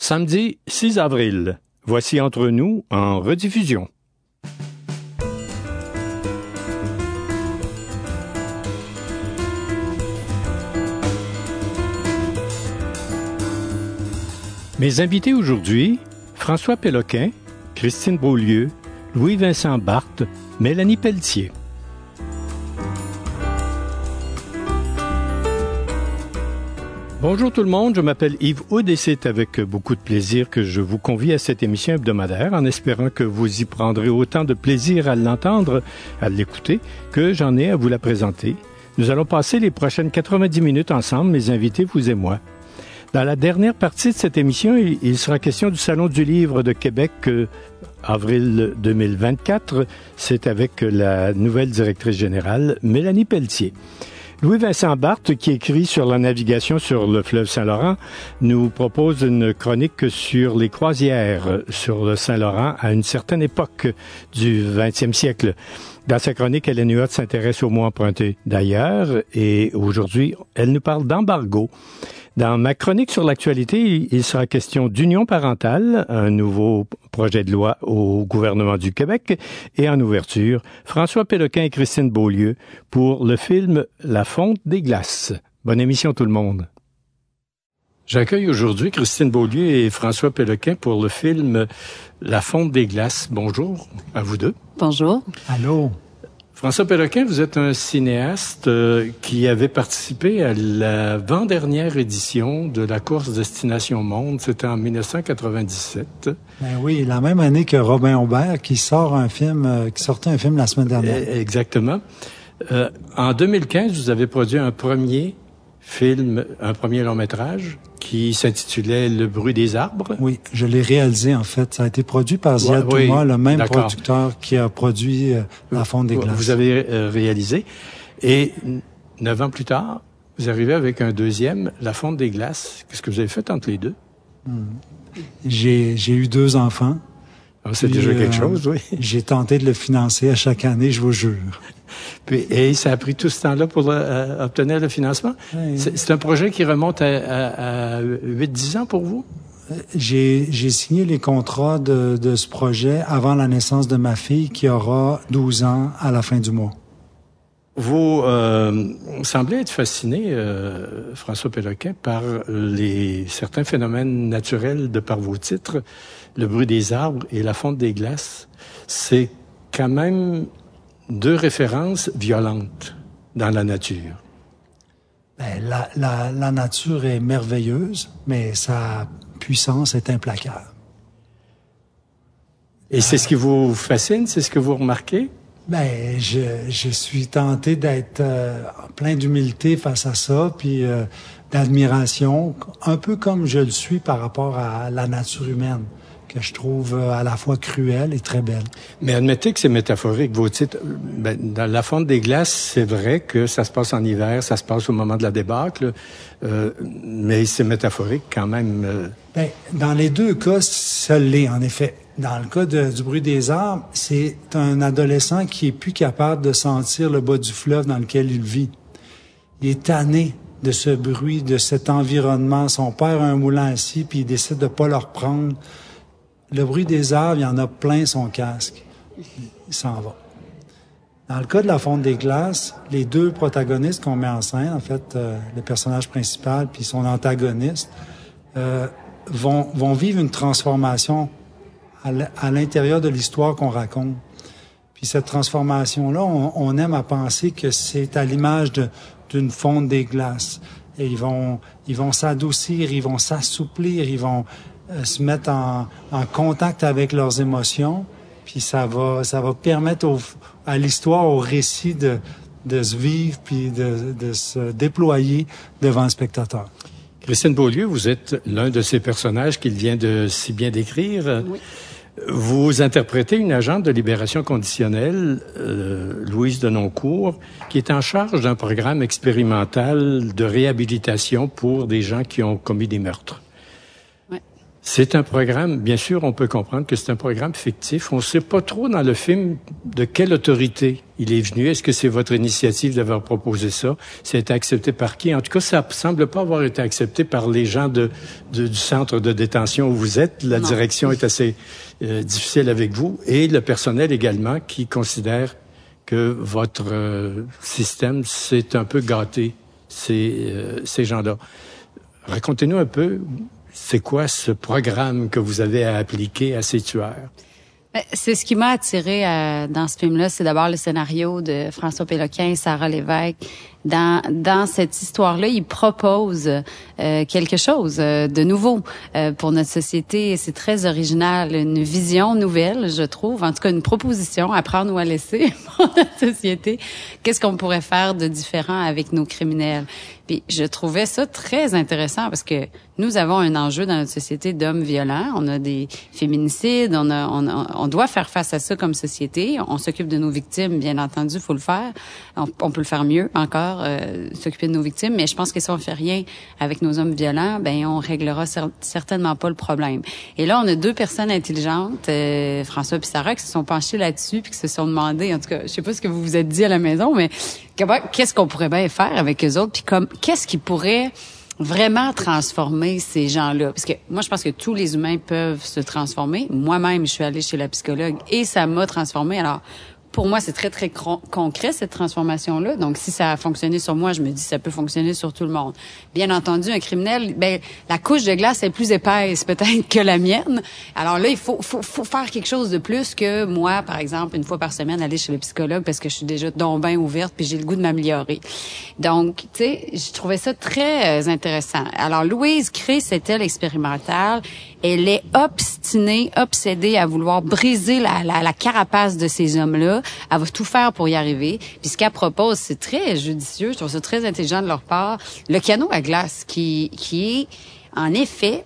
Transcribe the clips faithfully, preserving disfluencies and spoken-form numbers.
Samedi six avril. Voici Entre nous en rediffusion. Mes invités aujourd'hui, François Péloquin, Christine Beaulieu, Louis-Vincent Barthe, Mélanie Pelletier. Bonjour tout le monde, je m'appelle Yves Houde et c'est avec beaucoup de plaisir que je vous convie à cette émission hebdomadaire en espérant que vous y prendrez autant de plaisir à l'entendre, à l'écouter, que j'en ai à vous la présenter. Nous allons passer les prochaines quatre-vingt-dix minutes ensemble, mes invités, vous et moi. Dans la dernière partie de cette émission, il sera question du Salon du Livre de Québec, euh, avril deux mille vingt-quatre. C'est avec la nouvelle directrice générale, Mélanie Pelletier. Louis-Vincent Barthe, qui écrit sur la navigation sur le fleuve Saint-Laurent, nous propose une chronique sur les croisières sur le Saint-Laurent à une certaine époque du vingtième siècle. Dans sa chronique, Hélène Huot s'intéresse au mot emprunté d'ailleurs et aujourd'hui, elle nous parle d'embargo. Dans ma chronique sur l'actualité, il sera question d'union parentale, un nouveau projet de loi au gouvernement du Québec, et en ouverture, François Péloquin et Christine Beaulieu pour le film La fonte des glaces. Bonne émission tout le monde. J'accueille aujourd'hui Christine Beaulieu et François Péloquin pour le film La fonte des glaces. Bonjour à vous deux. Bonjour. Allô. François Péloquin, vous êtes un cinéaste euh, qui avait participé à l'avant-dernière édition de la course Destination Monde. C'était en dix-neuf cent quatre-vingt-dix-sept. Ben oui, la même année que Robin Aubert qui sort un film, euh, qui sortait un film la semaine dernière. Exactement. Euh, en deux mille quinze, vous avez produit un premier film, un premier long-métrage qui s'intitulait Le bruit des arbres. Oui, je l'ai réalisé en fait. Ça a été produit par Ziad ouais, Touma, oui, le même d'accord. producteur qui a produit euh, La fonte des glaces. Vous avez euh, réalisé. Et neuf ans plus tard, vous arrivez avec un deuxième, La fonte des glaces. Qu'est-ce que vous avez fait entre les deux? Hum. J'ai, j'ai eu deux enfants. Ah, c'est Puis, déjà quelque euh, chose, oui. J'ai tenté de le financer à chaque année, je vous jure. Puis, et ça a pris tout ce temps-là pour euh, obtenir le financement? Oui. C'est, c'est un projet qui remonte à, à, à huit dix ans pour vous? J'ai, j'ai signé les contrats de, de ce projet avant la naissance de ma fille qui aura douze ans à la fin du mois. Vous euh, semblez être fasciné, euh, François Péloquin, par les certains phénomènes naturels de par vos titres. Le bruit des arbres et La fonte des glaces, c'est quand même deux références violentes dans la nature. Ben, la, la, la nature est merveilleuse, mais sa puissance est implacable. Et euh, c'est ce qui vous fascine, c'est ce que vous remarquez? Ben, je, je suis tenté d'être euh, plein d'humilité face à ça, puis euh, d'admiration, un peu comme je le suis par rapport à la nature humaine, que je trouve à la fois cruelle et très belle. Mais admettez que c'est métaphorique. Vos titres, ben, dans La fonte des glaces, c'est vrai que ça se passe en hiver, ça se passe au moment de la débâcle, euh, mais c'est métaphorique quand même. Euh... Ben, dans les deux cas, ça l'est, en effet. Dans le cas de, du bruit des arbres, c'est un adolescent qui est plus capable de sentir le bas du fleuve dans lequel il vit. Il est tanné de ce bruit, de cet environnement. Son père a un moulin assis, puis il décide de pas le reprendre. Le bruit des arbres, il en a plein son casque. Il s'en va. Dans le cas de La fonte des glaces, les deux protagonistes qu'on met en scène, en fait, euh, le personnage principal puis son antagoniste, euh, vont, vont vivre une transformation à l'intérieur de l'histoire qu'on raconte. Puis cette transformation-là, on, on aime à penser que c'est à l'image de, d'une fonte des glaces. Et ils vont, ils vont s'adoucir, ils vont s'assouplir, ils vont euh, se mettre en, en contact avec leurs émotions. Puis ça va, ça va permettre au, à l'histoire, au récit de, de se vivre puis de, de se déployer devant le spectateur. Christine Beaulieu, vous êtes l'un de ces personnages qu'il vient de si bien décrire. Oui. Vous interprétez une agente de libération conditionnelle, euh, Louise Denoncourt, qui est en charge d'un programme expérimental de réhabilitation pour des gens qui ont commis des meurtres. Oui. C'est un programme, bien sûr, on peut comprendre que c'est un programme fictif. On ne sait pas trop dans le film de quelle autorité il est venu. Est-ce que c'est votre initiative d'avoir proposé ça? Ça a été accepté par qui? En tout cas, ça semble pas avoir été accepté par les gens de, de du centre de détention où vous êtes. La non. direction est assez euh, difficile avec vous et le personnel également qui considère que votre euh, système s'est un peu gâté, ces, euh, ces gens-là. Racontez-nous un peu... C'est quoi ce programme que vous avez à appliquer à ces tueurs? C'est ce qui m'a attiré euh, dans ce film-là, c'est d'abord le scénario de François Péloquin et Sarah Lévesque. Dans dans cette histoire-là, ils proposent euh, quelque chose euh, de nouveau euh, pour notre société. C'est très original, une vision nouvelle, je trouve. En tout cas, une proposition à prendre ou à laisser pour notre société. Qu'est-ce qu'on pourrait faire de différent avec nos criminels? Puis je trouvais ça très intéressant parce que nous avons un enjeu dans notre société d'hommes violents. On a des féminicides, on a, on, a, on doit faire face à ça comme société. On s'occupe de nos victimes, bien entendu, faut le faire. On, on peut le faire mieux encore. Euh, s'occuper de nos victimes, mais je pense que si on fait rien avec nos hommes violents, ben on réglera cer- certainement pas le problème. Et là, on a deux personnes intelligentes, euh, François et Sarah, qui se sont penchés là-dessus puis qui se sont demandé, en tout cas, je sais pas ce que vous vous êtes dit à la maison, mais qu'est-ce qu'on pourrait bien faire avec eux autres, puis comme qu'est-ce qui pourrait vraiment transformer ces gens-là. Parce que moi, je pense que tous les humains peuvent se transformer. Moi-même, je suis allée chez la psychologue et ça m'a transformée. Alors, pour moi, c'est très, très cron- concret, cette transformation-là. Donc, si ça a fonctionné sur moi, je me dis ça peut fonctionner sur tout le monde. Bien entendu, un criminel, ben la couche de glace est plus épaisse peut-être que la mienne. Alors là, il faut, faut, faut faire quelque chose de plus que moi, par exemple, une fois par semaine, aller chez le psychologue parce que je suis déjà donc bien ouverte puis j'ai le goût de m'améliorer. Donc, tu sais, je trouvais ça très euh, intéressant. Alors, Louise crée cette aile expérimentale. Elle est obstinée, obsédée à vouloir briser la, la, la carapace de ces hommes-là. Elle va tout faire pour y arriver. Puis ce qu'elle propose, c'est très judicieux. Je trouve ça très intelligent de leur part. Le canot à glace, qui, qui est, en effet,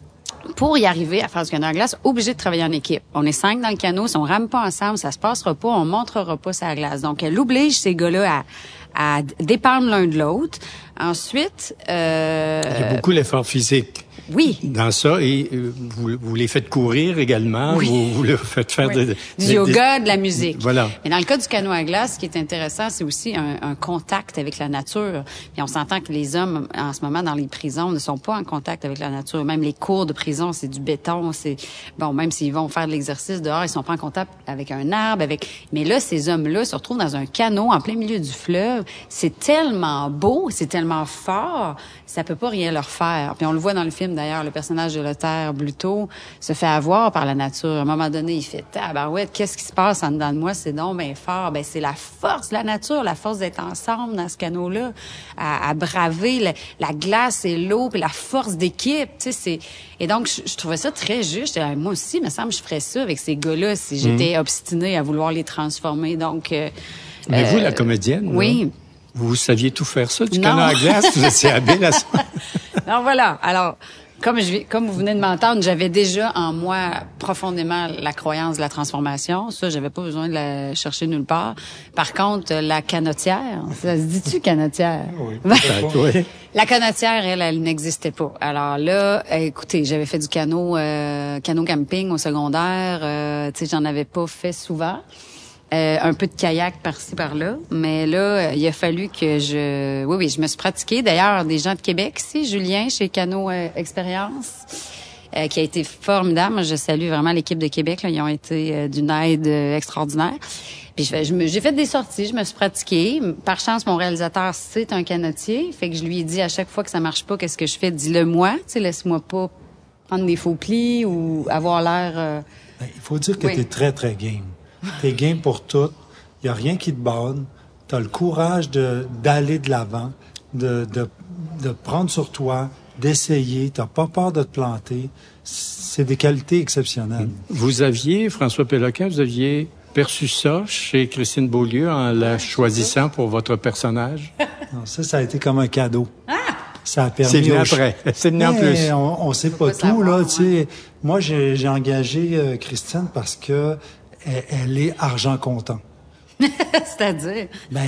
pour y arriver à faire du canot à glace, obligé de travailler en équipe. On est cinq dans le canot. Si on rame pas ensemble, ça se passera pas. On montrera pas sa glace. Donc, elle oblige ces gars-là à, à dépendre l'un de l'autre. Ensuite... Euh, Il y a beaucoup l'effort physique. Oui. Dans ça, et euh, vous, vous les faites courir également, oui. vous, vous leur faites faire oui. de, du de, yoga, de la musique. Voilà. Mais dans le cas du canot à glace, ce qui est intéressant, c'est aussi un, un contact avec la nature. Et on s'entend que les hommes, en ce moment, dans les prisons, ne sont pas en contact avec la nature. Même les cours de prison, c'est du béton, c'est bon. Même s'ils vont faire de l'exercice dehors, ils sont pas en contact avec un arbre, avec. Mais là, ces hommes-là se retrouvent dans un canot en plein milieu du fleuve. C'est tellement beau, c'est tellement fort, ça peut pas rien leur faire. Puis on le voit dans le film. D'ailleurs, le personnage de Lothaire Bluteau se fait avoir par la nature. À un moment donné, il fait « Tabarouette, qu'est-ce qui se passe en dedans de moi? C'est donc bien fort. » Ben, c'est la force de la nature, la force d'être ensemble dans ce canot-là, à, à braver la, la glace et l'eau, puis la force d'équipe. Tu sais, c'est... Et donc, je, je trouvais ça très juste. Je, moi aussi, il me semble que je ferais ça avec ces gars-là si j'étais mmh. obstinée à vouloir les transformer. Donc, euh, Mais euh, vous, la comédienne, oui. Là, vous saviez tout faire ça, du non. canot à glace? Vous étiez habile à ça? Non, voilà. Alors... Comme je, comme vous venez de m'entendre, j'avais déjà en moi profondément la croyance de la transformation. Ça, j'avais pas besoin de la chercher nulle part. Par contre, la canotière, ça se dit-tu canotière? Oui, peut-être, oui. La canotière, elle, elle n'existait pas. Alors là, écoutez, j'avais fait du canot, euh, canot camping au secondaire. Euh, tu sais, j'en avais pas fait souvent. Euh, un peu de kayak par-ci, par-là. Mais là, il a fallu que je... Oui, oui, je me suis pratiquée. D'ailleurs, des gens de Québec ici, Julien, chez Canot euh, Expérience, euh, qui a été formidable. Moi, je salue vraiment l'équipe de Québec. Là. Ils ont été euh, d'une aide euh, extraordinaire. Puis je, je me, j'ai fait des sorties, je me suis pratiquée. Par chance, mon réalisateur, c'est un canotier. Fait que je lui ai dit à chaque fois que ça marche pas, qu'est-ce que je fais? Dis-le moi. Tu sais, laisse-moi pas prendre des faux plis ou avoir l'air... Euh... Ben, il faut dire que oui. tu es très, très game. T'es game pour tout. Il n'y a rien qui te borde. Tu as le courage de, d'aller de l'avant, de, de, de prendre sur toi, d'essayer. Tu n'as pas peur de te planter. C'est des qualités exceptionnelles. Vous aviez, François Péloquin, vous aviez perçu ça chez Christine Beaulieu en la choisissant pour votre personnage? Non, ça, ça a été comme un cadeau. Ah! Ça a permis... C'est venu au... après. C'est venu en plus. On ne sait pas, pas tout, savoir, là. Ouais. Tu sais, moi, j'ai, j'ai engagé euh, Christine parce que Elle, elle est argent comptant. C'est-à-dire? Ben,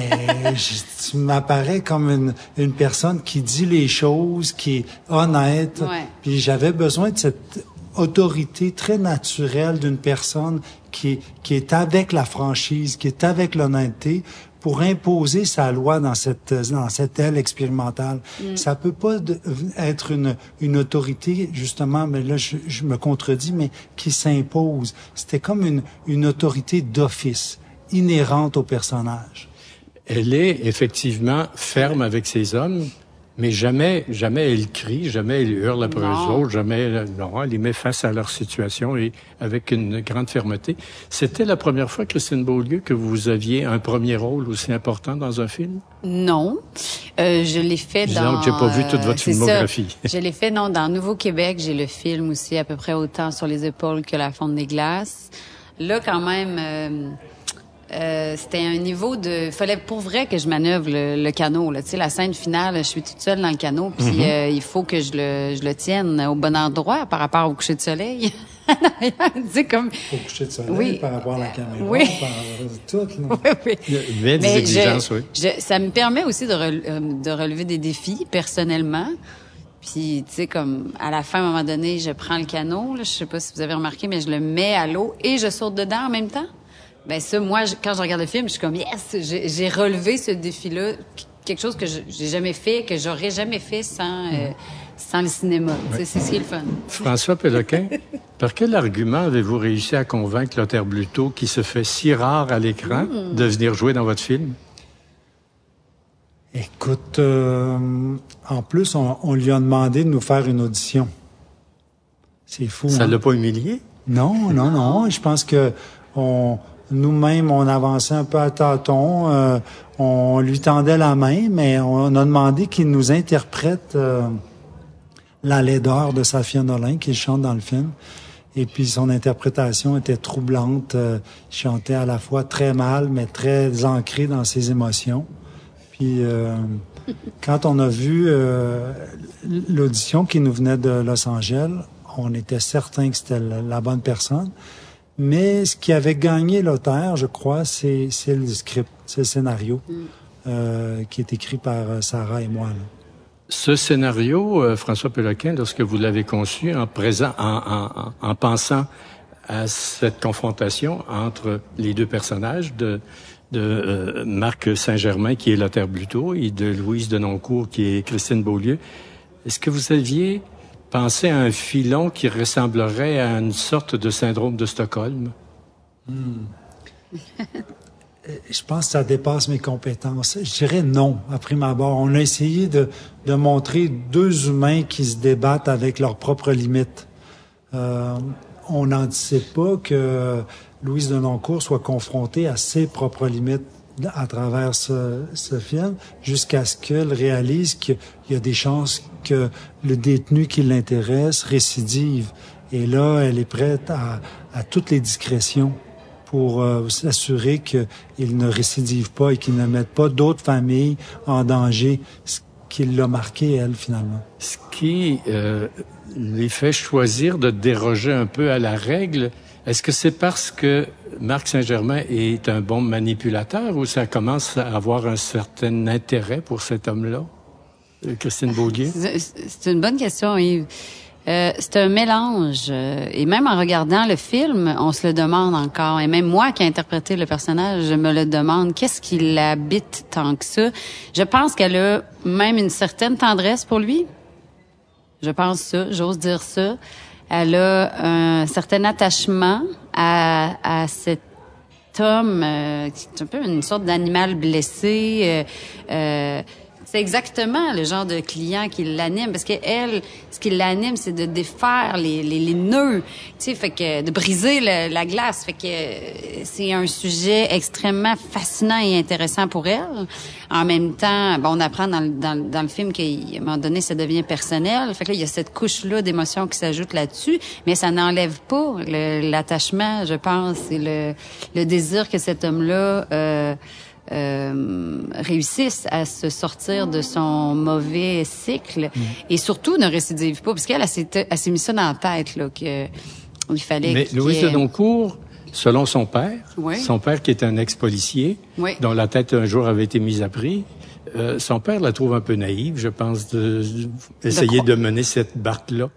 je, tu m'apparais comme une, une personne qui dit les choses, qui est honnête. Ouais. Puis j'avais besoin de cette autorité très naturelle d'une personne qui, qui est avec la franchise, qui est avec l'honnêteté, pour imposer sa loi dans cette dans cette aile expérimentale. Mm. Ça peut pas de, être une une autorité, justement, mais là je, je me contredis, mais qui s'impose. C'était comme une une autorité d'office, inhérente au personnage. Elle est effectivement ferme avec ses hommes, mais jamais, jamais elle crie, jamais elle hurle après eux autres, jamais, non, elle les met face à leur situation et avec une grande fermeté. C'était la première fois, Christine Beaulieu, que vous aviez un premier rôle aussi important dans un film? Non. Euh, je l'ai fait Disons dans... que j'ai pas vu toute votre euh, filmographie. Je l'ai fait, non, dans Nouveau-Québec. J'ai le film aussi à peu près autant sur les épaules que La Fonte des Glaces. Là, quand même... Euh, Euh, c'était un niveau de... fallait pour vrai que je manœuvre le, le canot. Là. Tu sais, la scène finale, je suis toute seule dans le canot, puis mm-hmm. euh, il faut que je le, je le tienne au bon endroit par rapport au coucher de soleil. C'est comme... Au coucher de soleil, oui. par rapport à la caméra, oui. par tout. Là. Oui, oui. Il y a des exigences, je, oui. Je, ça me permet aussi de, rele, de relever des défis personnellement. Puis, tu sais, comme à la fin, à un moment donné, je prends le canot. Là, je sais pas si vous avez remarqué, mais je le mets à l'eau et je saute dedans en même temps. Ben ça, moi, je, quand je regarde le film, je suis comme yes, j'ai, j'ai relevé ce défi-là, quelque chose que je, j'ai jamais fait, que j'aurais jamais fait sans euh, sans le cinéma. Ouais. C'est ce qui est le fun. François Péloquin, par quel argument avez-vous réussi à convaincre Lothar Bluteau, qui se fait si rare à l'écran, mmh. de venir jouer dans votre film? Écoute, euh, en plus, on, on lui a demandé de nous faire une audition. C'est fou. Ça hein? l'a pas humilié? Non, non, non. Je pense que on nous-mêmes, on avançait un peu à tâtons. Euh, on lui tendait la main, mais on a demandé qu'il nous interprète euh, la laideur de Safia Nolin, qu'il chante dans le film. Et puis, son interprétation était troublante. Euh, il chantait à la fois très mal, mais très ancré dans ses émotions. Puis, euh, quand on a vu euh, l'audition qui nous venait de Los Angeles, on était certain que c'était la, la bonne personne. Mais ce qui avait gagné l'auteur, je crois, c'est, c'est le script, c'est le scénario mm. euh, qui est écrit par Sarah et moi. Là. Ce scénario, euh, François Péloquin, lorsque vous l'avez conçu en, présent, en, en, en pensant à cette confrontation entre les deux personnages de, de euh, Marc Saint-Germain, qui est Lothar Bluteau, et de Louise Denoncourt, qui est Christine Beaulieu, est-ce que vous aviez... penser à un filon qui ressemblerait à une sorte de syndrome de Stockholm? Hmm. Je pense que ça dépasse mes compétences. Je dirais non, à prime abord. On a essayé de, de montrer deux humains qui se débattent avec leurs propres limites. Euh, on n'anticipe pas que Louise Denoncourt soit confrontée à ses propres limites à travers ce, ce film, jusqu'à ce qu'elle réalise qu'il y a des chances que le détenu qui l'intéresse récidive. Et là, elle est prête à, à toutes les discrétions pour euh, s'assurer qu'il ne récidive pas et qu'il ne mette pas d'autres familles en danger, ce qui l'a marqué, elle, finalement. Ce qui euh, les fait choisir de déroger un peu à la règle, est-ce que c'est parce que Marc Saint-Germain est un bon manipulateur ou ça commence à avoir un certain intérêt pour cet homme-là? Christine Beaulieu? C'est une bonne question, Yves. Euh, c'est un mélange. Et même en regardant le film, on se le demande encore. Et même moi qui ai interprété le personnage, je me le demande. Qu'est-ce qui l'habite tant que ça? Je pense qu'elle a même une certaine tendresse pour lui. Je pense ça, j'ose dire ça. Elle a un certain attachement à, à cet homme euh, qui est un peu une sorte d'animal blessé. Euh, euh, c'est exactement le genre de client qui l'anime, parce que elle, ce qui l'anime, c'est de défaire les, les, les nœuds, tu sais, fait que de briser le, la glace, fait que c'est un sujet extrêmement fascinant et intéressant pour elle. En même temps, bon, on apprend dans, dans, dans le film qu'à un moment donné, ça devient personnel, fait que là, il y a cette couche-là d'émotion qui s'ajoute là-dessus, mais ça n'enlève pas le, l'attachement, je pense, et le, le désir que cet homme-là euh, Euh, réussissent à se sortir de son mauvais cycle mmh. et surtout ne récidive pas, parce qu'elle elle s'est, elle s'est mis ça dans la tête là, que il fallait. Mais Louise ait... Denoncourt, selon son père, oui. son père qui est un ex-policier, oui. dont la tête un jour avait été mise à prix, euh, son père la trouve un peu naïve, je pense, de, de essayer de, de mener cette barque-là.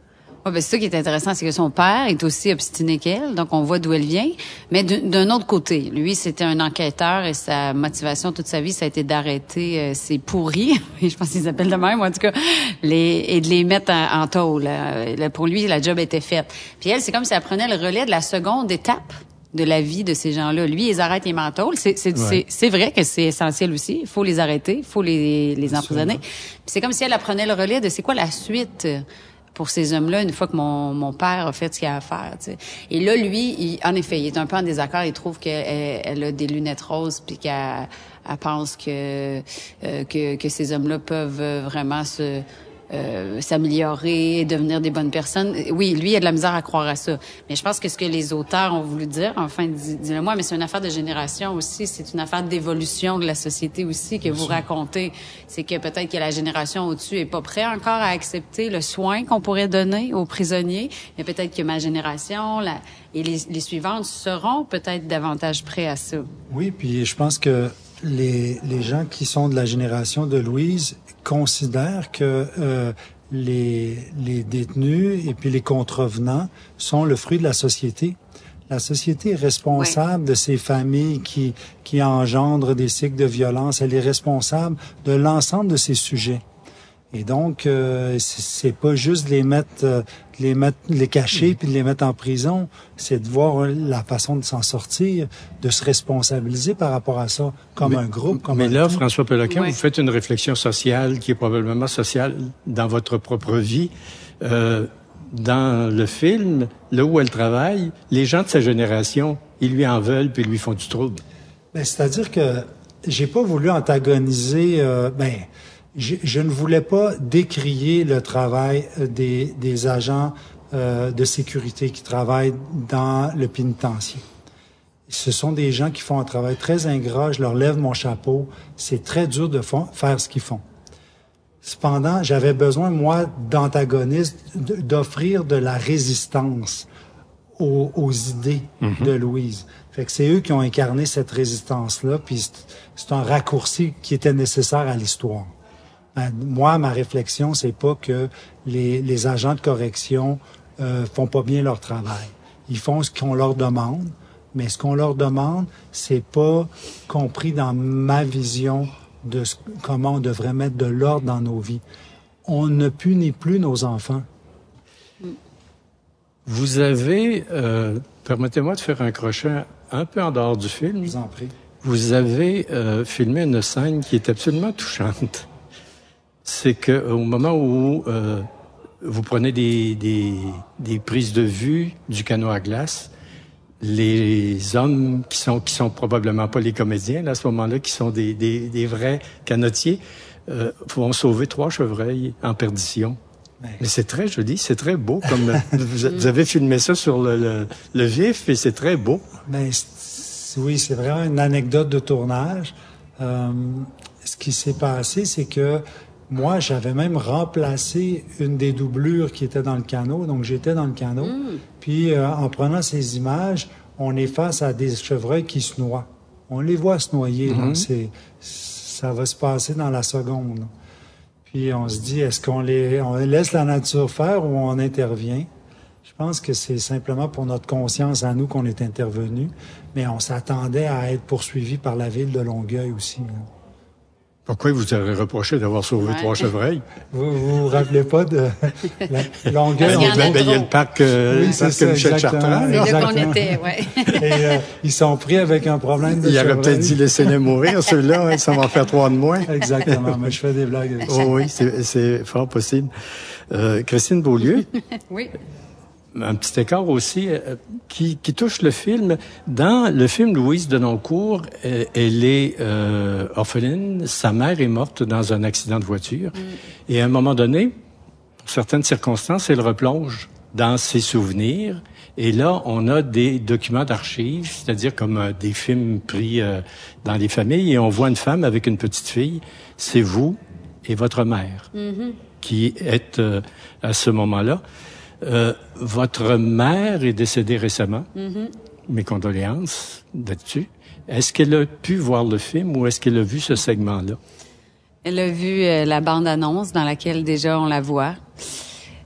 Ouais, ben c'est ça qui est intéressant, c'est que son père est aussi obstiné qu'elle, donc on voit d'où elle vient. Mais d'un autre côté, lui, c'était un enquêteur et sa motivation toute sa vie, ça a été d'arrêter euh, ses pourris, je pense qu'ils s'appellent de même, en tout cas, les et de les mettre en, en tôle. Là, pour lui, la job était faite. Puis elle, c'est comme si elle prenait le relais de la seconde étape de la vie de ces gens-là. Lui, ils arrêtent les mentôles. C'est, c'est, ouais. c'est, c'est vrai que c'est essentiel aussi. Il faut les arrêter, il faut les, les emprisonner. Puis c'est comme si elle apprenait le relais de c'est quoi la suite pour ces hommes-là une fois que mon, mon père a fait ce qu'il a à faire. Tu sais. Et là, lui, il, en effet, il est un peu en désaccord. Il trouve qu'elle elle a des lunettes roses puis qu'elle elle pense que, euh, que que ces hommes-là peuvent vraiment se Euh, s'améliorer, devenir des bonnes personnes. Oui, lui, il a de la misère à croire à ça. Mais je pense que ce que les auteurs ont voulu dire, enfin, dis-le moi, mais c'est une affaire de génération aussi, c'est une affaire d'évolution de la société aussi que vous racontez. C'est que peut-être que la génération au-dessus est pas prête encore à accepter le soin qu'on pourrait donner aux prisonniers, mais peut-être que ma génération la, et les, les suivantes seront peut-être davantage prêts à ça. Oui, puis je pense que les, les gens qui sont de la génération de Louise considèrent que euh, les, les détenus et puis les contrevenants sont le fruit de la société. La société est responsable oui. de ces familles qui, qui engendrent des cycles de violence. Elle est responsable de l'ensemble de ces sujets. Et donc, euh, c'est pas juste de les mettre, euh, de les mettre, de les cacher puis de les mettre en prison. C'est de voir la façon de s'en sortir, de se responsabiliser par rapport à ça, comme mais, un groupe. Comme mais un là, tout. François Péloquin, ouais. vous faites une réflexion sociale qui est probablement sociale dans votre propre vie. Euh, dans le film, là où elle travaille, les gens de sa génération, ils lui en veulent puis ils lui font du trouble. Ben, c'est-à-dire que j'ai pas voulu antagoniser. Euh, ben. Je, je ne voulais pas décrier le travail des, des agents euh, de sécurité qui travaillent dans le pénitencier. Ce sont des gens qui font un travail très ingrat, je leur lève mon chapeau. C'est très dur de fond, faire ce qu'ils font. Cependant, j'avais besoin, moi, d'antagonistes, d'offrir de la résistance aux, aux idées mm-hmm. de Louise. Fait que c'est eux qui ont incarné cette résistance-là, puis c'est, c'est un raccourci qui était nécessaire à l'histoire. Moi, ma réflexion, c'est pas que les, les agents de correction euh, font pas bien leur travail. Ils font ce qu'on leur demande, mais ce qu'on leur demande, c'est pas compris dans ma vision de ce, comment on devrait mettre de l'ordre dans nos vies. On ne punit plus nos enfants. Vous avez, euh, permettez-moi de faire un crochet un peu en dehors du film. Je vous en prie. Vous avez euh, filmé une scène qui est absolument touchante. C'est que au moment où euh, vous prenez des, des, des prises de vue du canot à glace, les hommes qui sont qui sont probablement pas les comédiens là, à ce moment-là, qui sont des, des, des vrais canotiers, euh, vont sauver trois chevreuils en perdition. Ouais. Mais c'est très joli, c'est très beau. Comme vous avez filmé ça sur le, le, le vif et c'est très beau. Ben c'est, oui, c'est vraiment une anecdote de tournage. Euh, ce qui s'est passé, c'est que moi, j'avais même remplacé une des doublures qui était dans le canot. Donc, j'étais dans le canot. Mm. Puis, euh, en prenant ces images, on est face à des chevreuils qui se noient. On les voit se noyer. Mm-hmm. Là. C'est, ça va se passer dans la seconde. Puis, on se dit, est-ce qu'on les, on laisse la nature faire ou on intervient? Je pense que c'est simplement pour notre conscience à nous qu'on est intervenu. Mais on s'attendait à être poursuivi par la ville de Longueuil aussi. Là. Pourquoi il vous aurait reproché d'avoir sauvé ouais. trois chevreuils? Vous vous, vous rappelez pas de la Longueuil? Il y a, il y a le parc, euh, oui, le parc ça, Michel Chartrand. C'est là qu'on était, ouais. Et euh, ils sont pris avec un problème de Il chevreuil. aurait peut-être dit laissez-les mourir, ceux-là, hein, ça va en faire trois de moins. Exactement, mais je fais des blagues. Oh, oui, c'est, c'est fort possible. Euh, Christine Beaulieu? Oui. Un petit écart aussi euh, qui, qui touche le film. Dans le film Louise Denoncourt, elle, elle est euh, orpheline. Sa mère est morte dans un accident de voiture. Mm. Et à un moment donné, pour certaines circonstances, elle replonge dans ses souvenirs. Et là, on a des documents d'archives, c'est-à-dire comme euh, des films pris euh, dans les familles. Et on voit une femme avec une petite fille. C'est vous et votre mère mm-hmm. qui êtes euh, à ce moment-là. Euh, votre mère est décédée récemment. Mm-hmm. Mes condoléances là-dessus. Est-ce qu'elle a pu voir le film ou est-ce qu'elle a vu ce segment-là? Elle a vu euh, la bande-annonce dans laquelle déjà on la voit.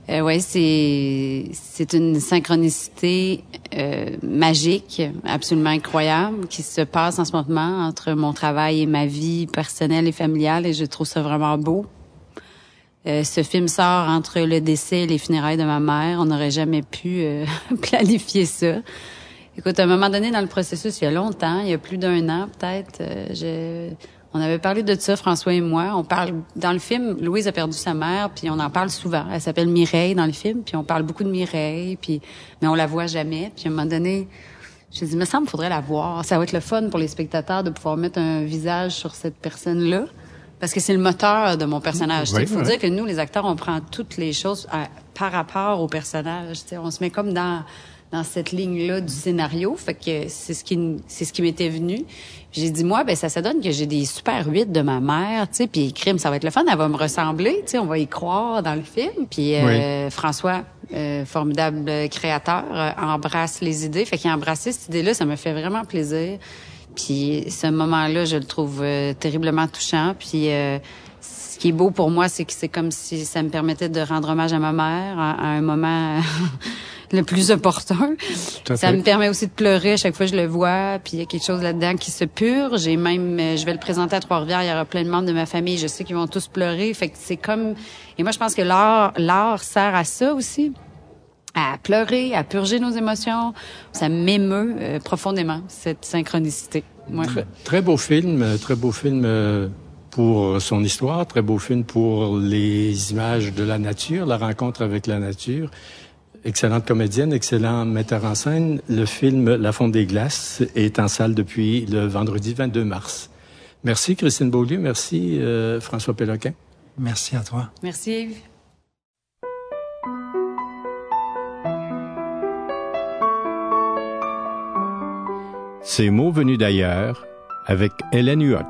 Euh, oui, c'est c'est une synchronicité euh, magique, absolument incroyable, qui se passe en ce moment entre mon travail et ma vie personnelle et familiale, et je trouve ça vraiment beau. Euh, ce film sort entre le décès et les funérailles de ma mère. On n'aurait jamais pu euh, planifier ça. Écoute, à un moment donné dans le processus, il y a longtemps, il y a plus d'un an peut-être, euh, je... on avait parlé de ça, François et moi. On parle dans le film, Louise a perdu sa mère, puis on en parle souvent. Elle s'appelle Mireille dans le film, puis on parle beaucoup de Mireille, puis mais on la voit jamais. Puis à un moment donné, j'ai dit, me semble, faudrait la voir. Ça va être le fun pour les spectateurs de pouvoir mettre un visage sur cette personne-là, parce que c'est le moteur de mon personnage. Il oui, faut oui. dire que nous, les acteurs, on prend toutes les choses à, par rapport au personnage. T'sais, on se met comme dans dans cette ligne-là du scénario, fait que c'est ce qui c'est ce qui m'était venu. J'ai dit moi ben ça ça donne que j'ai des super huit de ma mère, tu sais, puis crime ça va être le fun, elle va me ressembler, tu sais, on va y croire dans le film. Puis euh, oui. François, euh, formidable créateur, euh, embrasse les idées, fait qu'il a embrassé cette idée-là, ça me fait vraiment plaisir. Puis ce moment-là, je le trouve euh, terriblement touchant, puis euh, ce qui est beau pour moi, c'est que c'est comme si ça me permettait de rendre hommage à ma mère à, à un moment le plus opportun. Ça me permet aussi de pleurer à chaque fois que je le vois, puis il y a quelque chose là-dedans qui se purge. J'ai même, je vais le présenter à Trois-Rivières, il y aura plein de membres de ma famille, je sais qu'ils vont tous pleurer. Fait que c'est comme, et moi je pense que l'art, l'art sert à ça aussi, à pleurer, à purger nos émotions. Ça m'émeut euh, profondément, cette synchronicité. Ouais. Très, très beau film, très beau film euh, pour son histoire, très beau film pour les images de la nature, la rencontre avec la nature. Excellente comédienne, excellent metteur en scène. Le film La Fonte des glaces est en salle depuis le vendredi vingt-deux mars. Merci Christine Beaulieu, merci euh, François Péloquin. Merci à toi. Merci Yves. Ces mots venus d'ailleurs avec Hélène Huot.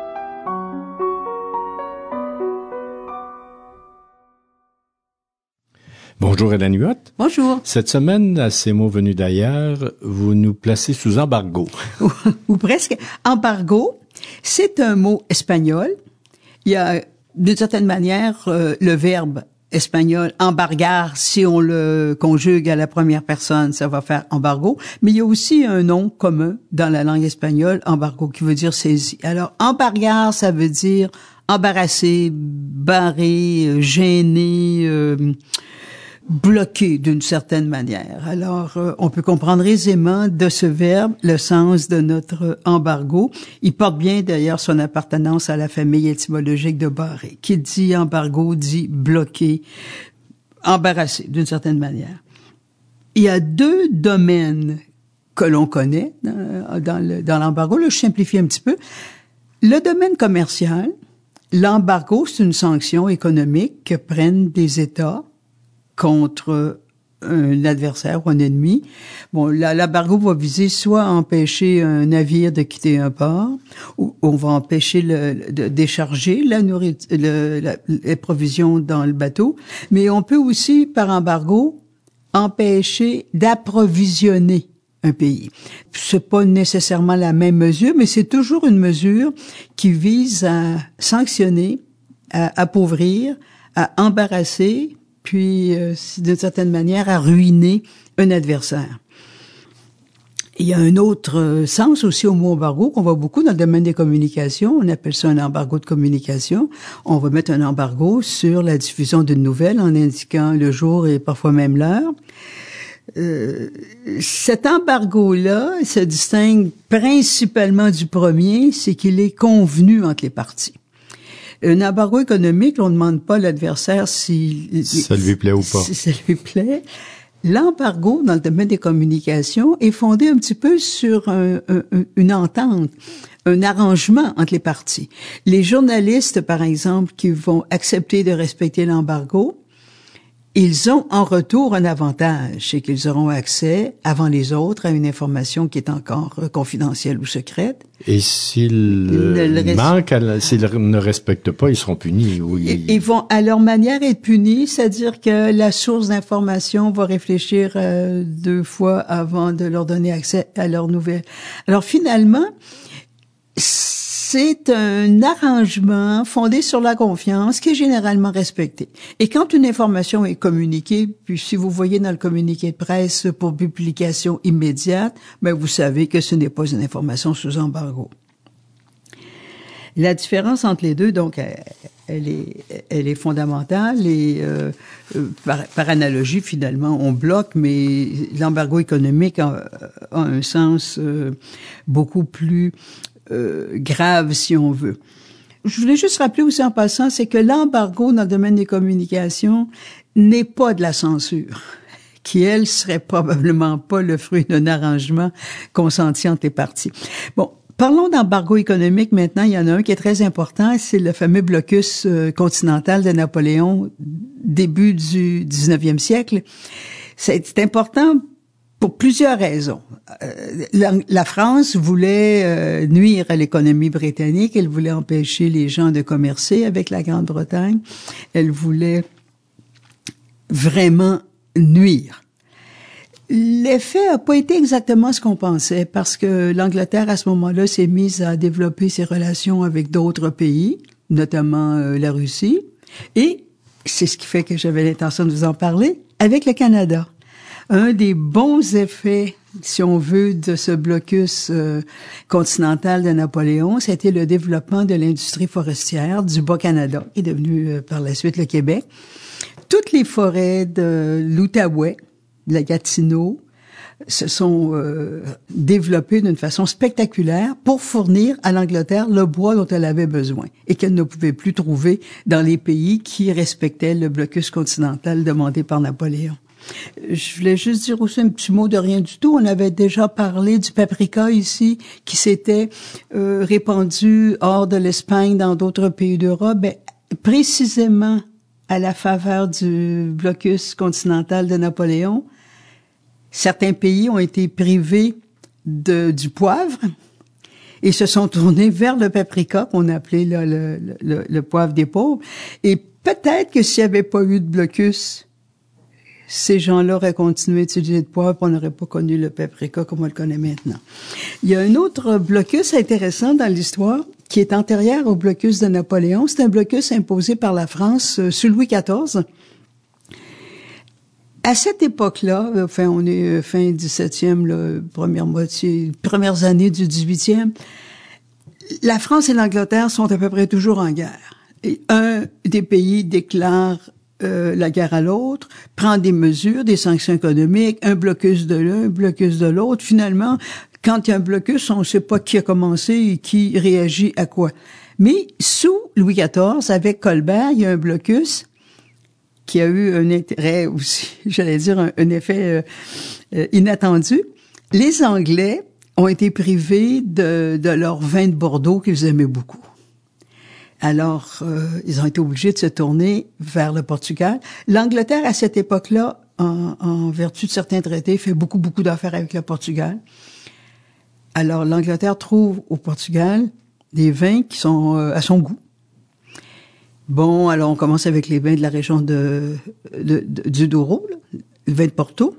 Bonjour Hélène Huot. Bonjour. Cette semaine, à Ces mots venus d'ailleurs, vous nous placez sous embargo. ou, ou presque. Embargo, c'est un mot espagnol. Il y a, d'une certaine manière, euh, le verbe espagnol embargar, si on le conjugue à la première personne, ça va faire embargo. Mais il y a aussi un nom commun dans la langue espagnole, embargo, qui veut dire saisi. Alors, embargar, ça veut dire embarrassé, barré, gêné, euh, bloqué d'une certaine manière. Alors, euh, on peut comprendre aisément de ce verbe le sens de notre embargo. Il porte bien d'ailleurs son appartenance à la famille étymologique de barré. Qui dit embargo dit bloqué, embarrassé d'une certaine manière. Il y a deux domaines que l'on connaît dans, dans, le, dans l'embargo. Là, je simplifie un petit peu. Le domaine commercial, l'embargo, c'est une sanction économique que prennent des États contre un adversaire ou un ennemi. Bon, l'embargo va viser soit empêcher un navire de quitter un port, ou on va empêcher le, de décharger la nourriture, le, la, les provisions dans le bateau, mais on peut aussi, par embargo, empêcher d'approvisionner un pays. C'est pas nécessairement la même mesure, mais c'est toujours une mesure qui vise à sanctionner, à appauvrir, à embarrasser, puis euh, d'une certaine manière à ruiner un adversaire. Il y a un autre euh, sens aussi au mot embargo qu'on voit beaucoup dans le domaine des communications. On appelle ça un embargo de communication. On va mettre un embargo sur la diffusion d'une nouvelle en indiquant le jour et parfois même l'heure. Euh, cet embargo-là se distingue principalement du premier, c'est qu'il est convenu entre les parties. Un embargo économique, on ne demande pas à l'adversaire si ça lui plaît ou pas. Si ça lui plaît. L'embargo, dans le domaine des communications, est fondé un petit peu sur un, un, une entente, un arrangement entre les parties. Les journalistes, par exemple, qui vont accepter de respecter l'embargo, ils ont en retour un avantage, c'est qu'ils auront accès, avant les autres, à une information qui est encore confidentielle ou secrète. Et s'ils euh, manquent, à, s'ils ne respectent pas, ils seront punis. Oui. Ils, ils vont, à leur manière, être punis, c'est-à-dire que la source d'information va réfléchir euh, deux fois avant de leur donner accès à leurs nouvelles. Alors finalement, c'est un arrangement fondé sur la confiance qui est généralement respecté. Et quand une information est communiquée, puis si vous voyez dans le communiqué de presse pour publication immédiate, ben vous savez que ce n'est pas une information sous embargo. La différence entre les deux, donc, elle est, elle est fondamentale et euh, par, par analogie, finalement, on bloque, mais l'embargo économique a, a un sens euh, beaucoup plus euh, grave, si on veut. Je voulais juste rappeler aussi en passant, c'est que l'embargo dans le domaine des communications n'est pas de la censure, qui, elle, serait probablement pas le fruit d'un arrangement consenti entre les parties. Bon. Parlons d'embargo économique maintenant. Il y en a un qui est très important, c'est le fameux blocus euh, continental de Napoléon, début du dix-neuvième siècle. C'est important pour plusieurs raisons. Euh, la, la France voulait euh, nuire à l'économie britannique, elle voulait empêcher les gens de commercer avec la Grande-Bretagne, elle voulait vraiment nuire. L'effet n'a pas été exactement ce qu'on pensait parce que l'Angleterre, à ce moment-là, s'est mise à développer ses relations avec d'autres pays, notamment euh, la Russie. Et c'est ce qui fait que j'avais l'intention de vous en parler, avec le Canada. Un des bons effets, si on veut, de ce blocus euh, continental de Napoléon, c'était le développement de l'industrie forestière du Bas-Canada, qui est devenu euh, par la suite le Québec. Toutes les forêts de l'Outaouais, de la Gatineau, se sont euh, développées d'une façon spectaculaire pour fournir à l'Angleterre le bois dont elle avait besoin et qu'elle ne pouvait plus trouver dans les pays qui respectaient le blocus continental demandé par Napoléon. Je voulais juste dire aussi un petit mot de rien du tout. On avait déjà parlé du paprika ici, qui s'était euh, répandu hors de l'Espagne, dans d'autres pays d'Europe. Ben, précisément à la faveur du blocus continental de Napoléon, certains pays ont été privés de, du poivre et se sont tournés vers le paprika, qu'on appelait là, le, le, le poivre des pauvres. Et peut-être que s'il n'y avait pas eu de blocus, ces gens-là auraient continué d'utiliser le poivre, on n'aurait pas connu le paprika comme on le connaît maintenant. Il y a un autre blocus intéressant dans l'histoire qui est antérieur au blocus de Napoléon. C'est un blocus imposé par la France euh, sous Louis quatorze. À cette époque-là, enfin, on est fin dix-septième, là, première moitié, premières années du dix-huitième, la France et l'Angleterre sont à peu près toujours en guerre. Et un des pays déclare euh, la guerre à l'autre, prend des mesures, des sanctions économiques, un blocus de l'un, un blocus de l'autre. Finalement, quand il y a un blocus, on ne sait pas qui a commencé et qui réagit à quoi. Mais sous Louis quatorze, avec Colbert, il y a un blocus qui a eu un intérêt aussi, j'allais dire un, un effet euh, inattendu. Les Anglais ont été privés de, de leur vin de Bordeaux qu'ils aimaient beaucoup. Alors, euh, ils ont été obligés de se tourner vers le Portugal. L'Angleterre, à cette époque-là, en, en vertu de certains traités, fait beaucoup, beaucoup d'affaires avec le Portugal. Alors, l'Angleterre trouve au Portugal des vins qui sont euh, à son goût. Bon, alors on commence avec les vins de la région de, de, de du Douro, là, le vin de Porto.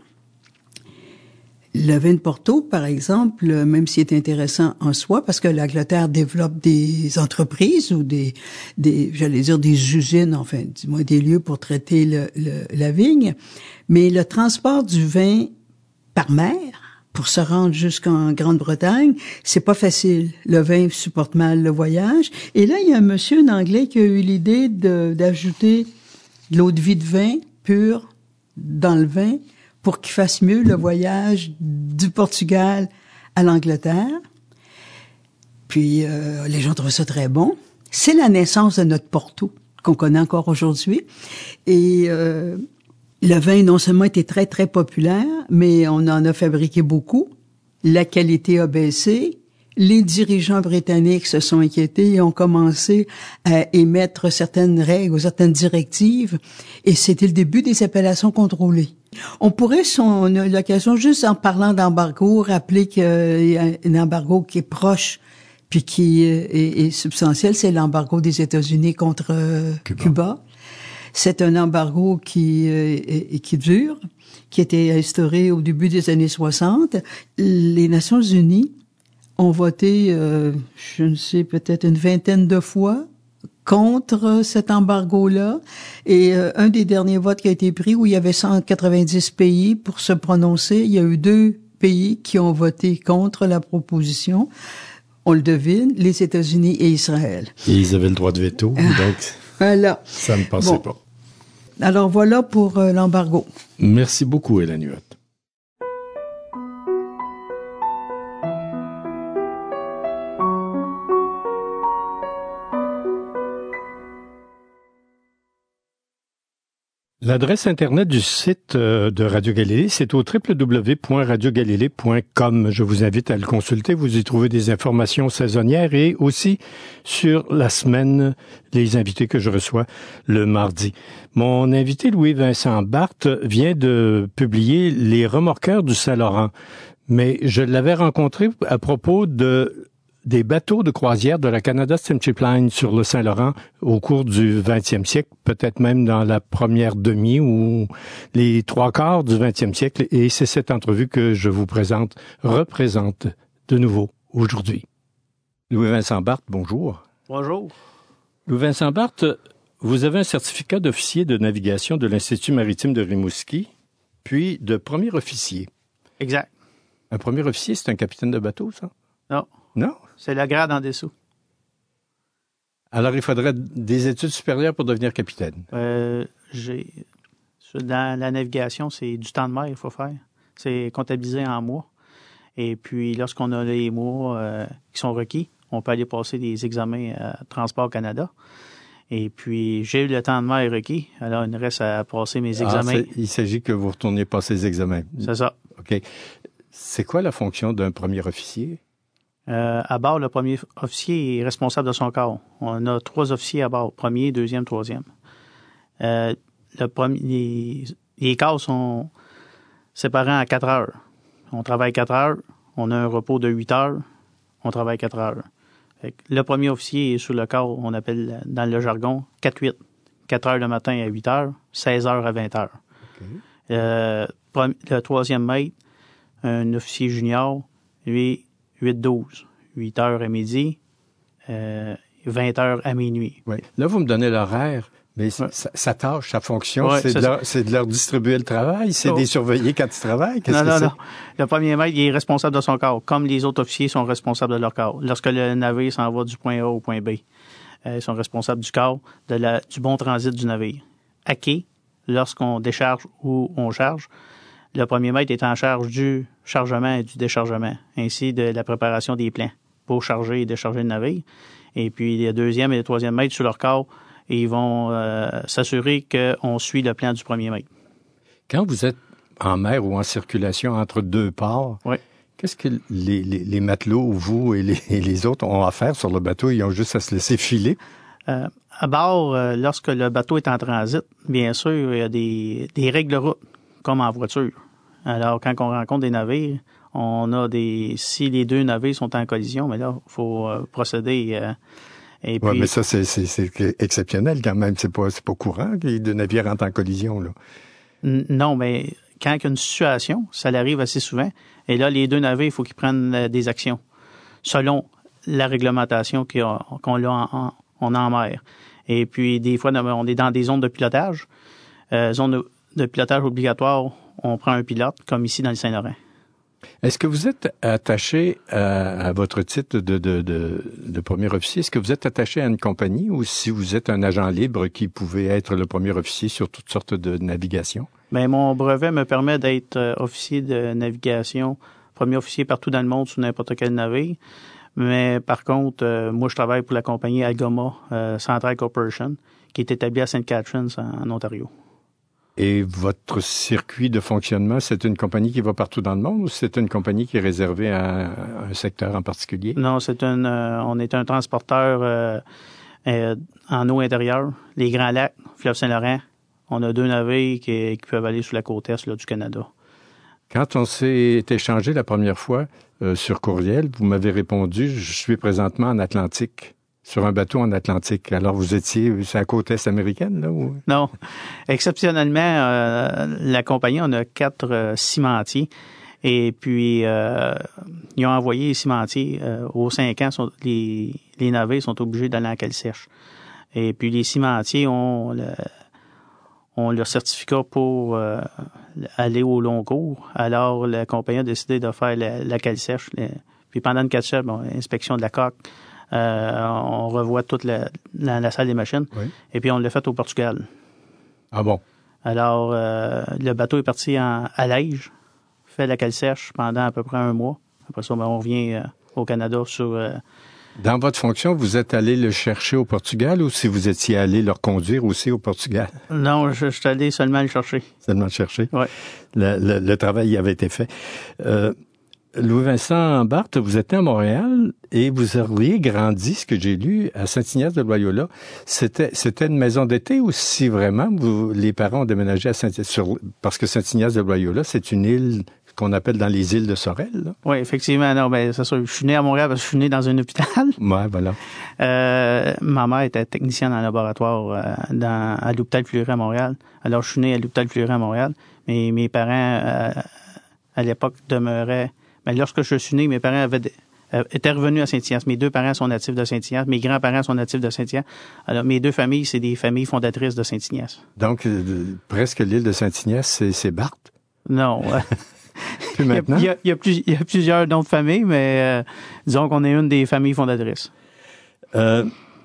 Le vin de Porto, par exemple, même s'il est intéressant en soi, parce que l'Angleterre développe des entreprises ou des, des, j'allais dire des usines, enfin, du moins des lieux pour traiter le, le, la vigne, mais le transport du vin par mer, pour se rendre jusqu'en Grande-Bretagne, c'est pas facile. Le vin supporte mal le voyage. Et là, il y a un monsieur, un Anglais, qui a eu l'idée de, d'ajouter de l'eau de vie de vin pure dans le vin pour qu'il fasse mieux le voyage du Portugal à l'Angleterre. Puis, euh, les gens trouvent ça très bon. C'est la naissance de notre Porto, qu'on connaît encore aujourd'hui. Et... Euh, le vin, non seulement était très, très populaire, mais on en a fabriqué beaucoup. La qualité a baissé. Les dirigeants britanniques se sont inquiétés et ont commencé à émettre certaines règles ou certaines directives. Et c'était le début des appellations contrôlées. On pourrait, si on a l'occasion, juste en parlant d'embargo, rappeler qu'il y a un embargo qui est proche puis qui est, est substantiel, c'est l'embargo des États-Unis contre Cuba. Cuba. C'est un embargo qui, euh, qui dure, qui a été instauré au début des années soixante. Les Nations unies ont voté, euh, je ne sais, peut-être une vingtaine de fois contre cet embargo-là. Et euh, un des derniers votes qui a été pris, où il y avait cent quatre-vingt-dix pays pour se prononcer, il y a eu deux pays qui ont voté contre la proposition. On le devine, les États-Unis et Israël. Et ils avaient le droit de veto, donc voilà. Ça ne passait bon. pas. Alors voilà pour euh, l'embargo. Merci beaucoup, Hélène Huot. L'adresse Internet du site de Radio Galilée, c'est au w w w point radio galilée point com. Je vous invite à le consulter. Vous y trouvez des informations saisonnières et aussi sur la semaine, les invités que je reçois le mardi. Mon invité, Louis-Vincent Barthe, vient de publier Les Remorqueurs du Saint-Laurent. Mais je l'avais rencontré à propos de des bateaux de croisière de la Canada Steamship Line sur le Saint-Laurent au cours du vingtième siècle, peut-être même dans la première demi ou les trois quarts du vingtième siècle. Et c'est cette entrevue que je vous présente, représente de nouveau aujourd'hui. Louis-Vincent Barthe, bonjour. Bonjour. Louis-Vincent Barthe, vous avez un certificat d'officier de navigation de l'Institut maritime de Rimouski, puis de premier officier. Exact. Un premier officier, c'est un capitaine de bateau, ça? Non. Non? C'est le grade en dessous. Alors, il faudrait des études supérieures pour devenir capitaine? Euh, j'ai... Dans la navigation, c'est du temps de mer qu'il faut faire. C'est comptabilisé en mois. Et puis, lorsqu'on a les mois euh, qui sont requis, on peut aller passer des examens à Transport Canada. Et puis, j'ai eu le temps de mer requis. Alors, il me reste à passer mes examens. Ah, il s'agit que vous retourniez passer les examens. C'est ça. OK. C'est quoi la fonction d'un premier officier? Euh, à bord, le premier officier est responsable de son corps. On a trois officiers à bord, premier, deuxième, troisième. Euh, le premier, les, les corps sont séparés en quatre heures. On travaille quatre heures, on a un repos de huit heures, on travaille quatre heures. Fait que le premier officier est sur le corps, on appelle dans le jargon quatre huit. quatre heures le matin à huit heures, seize heures à vingt heures. Okay. Euh, le troisième maître, un officier junior, lui, huit douze, huit heures à midi, euh, vingt heures à minuit. Oui. Là, vous me donnez l'horaire, mais ouais. sa, sa tâche, sa fonction, ouais, c'est, de leur, c'est de leur distribuer le travail, c'est oh. de les surveiller quand ils travaillent. Qu'est-ce non, que non, c'est? non. Le premier maître, il est responsable de son corps, comme les autres officiers sont responsables de leur corps. Lorsque le navire s'en va du point A au point B, euh, ils sont responsables du corps, de la, du bon transit du navire. À quai, lorsqu'on décharge ou on charge, le premier maître est en charge du chargement et du déchargement, ainsi de la préparation des plans pour charger et décharger le navire. Et puis, le deuxième et le troisième maître, sur leur corps, ils vont euh, s'assurer qu'on suit le plan du premier maître. Quand vous êtes en mer ou en circulation entre deux ports, oui. Qu'est-ce que les, les, les matelots, vous et les, et les autres, ont à faire sur le bateau? Ils ont juste à se laisser filer? Euh, à bord, euh, lorsque le bateau est en transit, bien sûr, il y a des, des règles de route, comme en voiture. Alors, quand on rencontre des navires, on a des... Si les deux navires sont en collision, mais là, il faut euh, procéder... Euh, et puis... Oui, mais ça, c'est, c'est, c'est exceptionnel quand même. C'est pas, c'est pas courant que les deux navires rentrent en collision, là. N- non, mais quand il y a une situation, ça l'arrive assez souvent. Et là, les deux navires, il faut qu'ils prennent euh, des actions selon la réglementation qu'il y a, qu'on a en, en, on a en mer. Et puis, des fois, on est dans des zones de pilotage. Euh, zones de, de pilotage obligatoire, on prend un pilote, comme ici dans le Saint-Laurent. Est-ce que vous êtes attaché à, à votre titre de, de, de, de premier officier? Est-ce que vous êtes attaché à une compagnie ou si vous êtes un agent libre qui pouvait être le premier officier sur toutes sortes de navigation? Bien, mon brevet me permet d'être euh, officier de navigation, premier officier partout dans le monde sur n'importe quel navire. Mais par contre, euh, moi, je travaille pour la compagnie Algoma euh, Central Corporation, qui est établie à Saint Catharines, en, en Ontario. Et votre circuit de fonctionnement, c'est une compagnie qui va partout dans le monde ou c'est une compagnie qui est réservée à un secteur en particulier? Non, c'est une, euh, on est un transporteur euh, euh, en eau intérieure, les Grands Lacs, Fleuve Saint-Laurent. On a deux navires qui, qui peuvent aller sur la côte est là, du Canada. Quand on s'est échangé la première fois euh, sur courriel, vous m'avez répondu « Je suis présentement en Atlantique ». Sur un bateau en Atlantique. Alors, vous étiez sur la côte est américaine, là? Ou... Non. Exceptionnellement, euh, la compagnie, on a quatre euh, cimentiers. Et puis, euh, ils ont envoyé les cimentiers. Euh, aux cinq ans, sont, les, les navires sont obligés d'aller en cale sèche. Et puis, les cimentiers ont, le, ont leur certificat pour euh, aller au long cours. Alors, la compagnie a décidé de faire la, la cale sèche. Les, puis, pendant une cale sèche, bon, inspection de la coque, euh, on revoit toute la, la, la salle des machines. Oui. Et puis, on l'a fait au Portugal. Ah bon? Alors, euh, le bateau est parti en, à Lège, fait la cale sèche pendant à peu près un mois. Après ça, ben, on revient euh, au Canada sur... Euh... Dans votre fonction, vous êtes allé le chercher au Portugal ou si vous étiez allé le reconduire aussi au Portugal? Non, je, je suis allé seulement le chercher. Seulement le chercher? Oui. Le, le, le travail y avait été fait. Euh, Louis-Vincent Barthe, vous êtes né à Montréal et vous auriez grandi, ce que j'ai lu, à Saint-Ignace-de-Loyola. C'était, c'était une maison d'été ou si vraiment vous, les parents ont déménagé à Saint-Ignace? Parce que Saint-Ignace-de-Loyola, c'est une île qu'on appelle dans les îles de Sorel, là. Oui, effectivement. Non, ben, c'est sûr. Je suis né à Montréal parce que je suis né dans un hôpital. Ouais, voilà. Euh, ma mère était technicienne en laboratoire euh, dans, à l'hôpital Fleury à Montréal. Alors, je suis né à l'hôpital Fleury à Montréal. Mais mes parents, euh, à l'époque, demeuraient... Ben, lorsque je suis né, mes parents avaient, euh, étaient revenus à Saint-Ignace. Mes deux parents sont natifs de Saint-Ignace. Mes grands-parents sont natifs de Saint-Ignace. Alors, mes deux familles, c'est des familles fondatrices de Saint-Ignace. Donc, euh, presque l'île de Saint-Ignace, c'est, c'est Barthe? Non. Plus maintenant? Il y a, il y a, plus, il y a plusieurs noms de familles, mais euh, disons qu'on est une des familles fondatrices. Euh,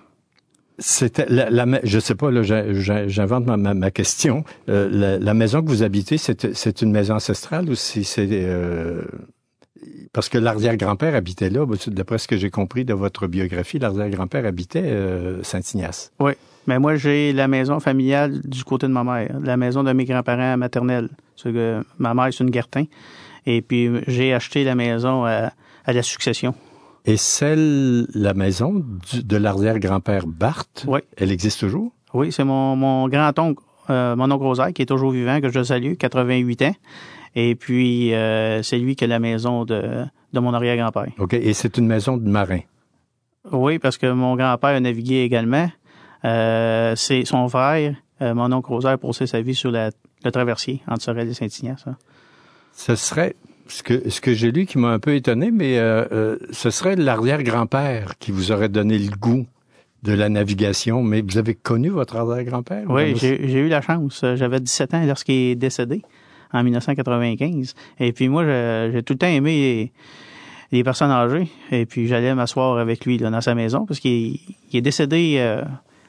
c'était la, la, je sais pas, là, j'invente ma, ma, ma question. Euh, la, la maison que vous habitez, c'est, c'est une maison ancestrale ou si c'est... Euh, parce que l'arrière-grand-père habitait là, d'après ce que j'ai compris de votre biographie, l'arrière-grand-père habitait euh, Saint-Ignace. Oui, mais moi, j'ai la maison familiale du côté de ma mère, la maison de mes grands-parents maternels. C'est que ma mère, c'est une Guertin. Et puis, j'ai acheté la maison à, à la succession. Et celle, la maison du, de l'arrière-grand-père Barthe, oui. Elle existe toujours? Oui, c'est mon, mon grand-oncle, euh, mon oncle Rosaire, qui est toujours vivant, que je salue, quatre-vingt-huit ans. Et puis, euh, c'est lui qui a la maison de, de mon arrière-grand-père. OK. Et c'est une maison de marin? Oui, parce que mon grand-père a navigué également. Euh, c'est son frère, euh, mon oncle Rosaire, passait sa vie sur la, le traversier entre Sorel et Saint-Ignace. Hein. Ce serait, ce que, ce que j'ai lu qui m'a un peu étonné, mais euh, euh, ce serait l'arrière-grand-père qui vous aurait donné le goût de la navigation. Mais vous avez connu votre arrière-grand-père? Oui, j'ai, j'ai eu la chance. J'avais dix-sept ans lorsqu'il est décédé. En dix-neuf cent quatre-vingt-quinze. Et puis moi, j'ai, j'ai tout le temps aimé les, les personnes âgées. Et puis j'allais m'asseoir avec lui là, dans sa maison parce qu'il il est décédé euh,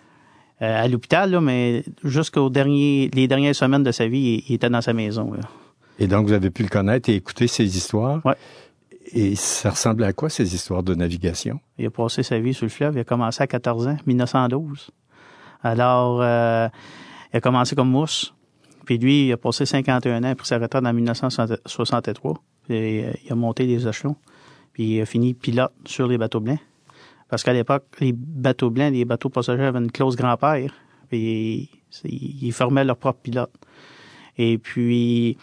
à l'hôpital, là, mais jusqu'aux derniers, les dernières semaines de sa vie, il, il était dans sa maison. Là. Et donc, vous avez pu le connaître et écouter ses histoires. Oui. Et ça ressemble à quoi, ces histoires de navigation? Il a passé sa vie sur le fleuve. Il a commencé à quatorze ans, dix-neuf cent douze. Alors, euh, il a commencé comme mousse. Puis lui, il a passé cinquante et un ans après sa retraite en dix-neuf cent soixante-trois. Puis il a monté les échelons. Puis il a fini pilote sur les bateaux blancs. Parce qu'à l'époque, les bateaux blancs, les bateaux passagers avaient une clause grand-père. Puis ils formaient leur propre pilote. Et puis,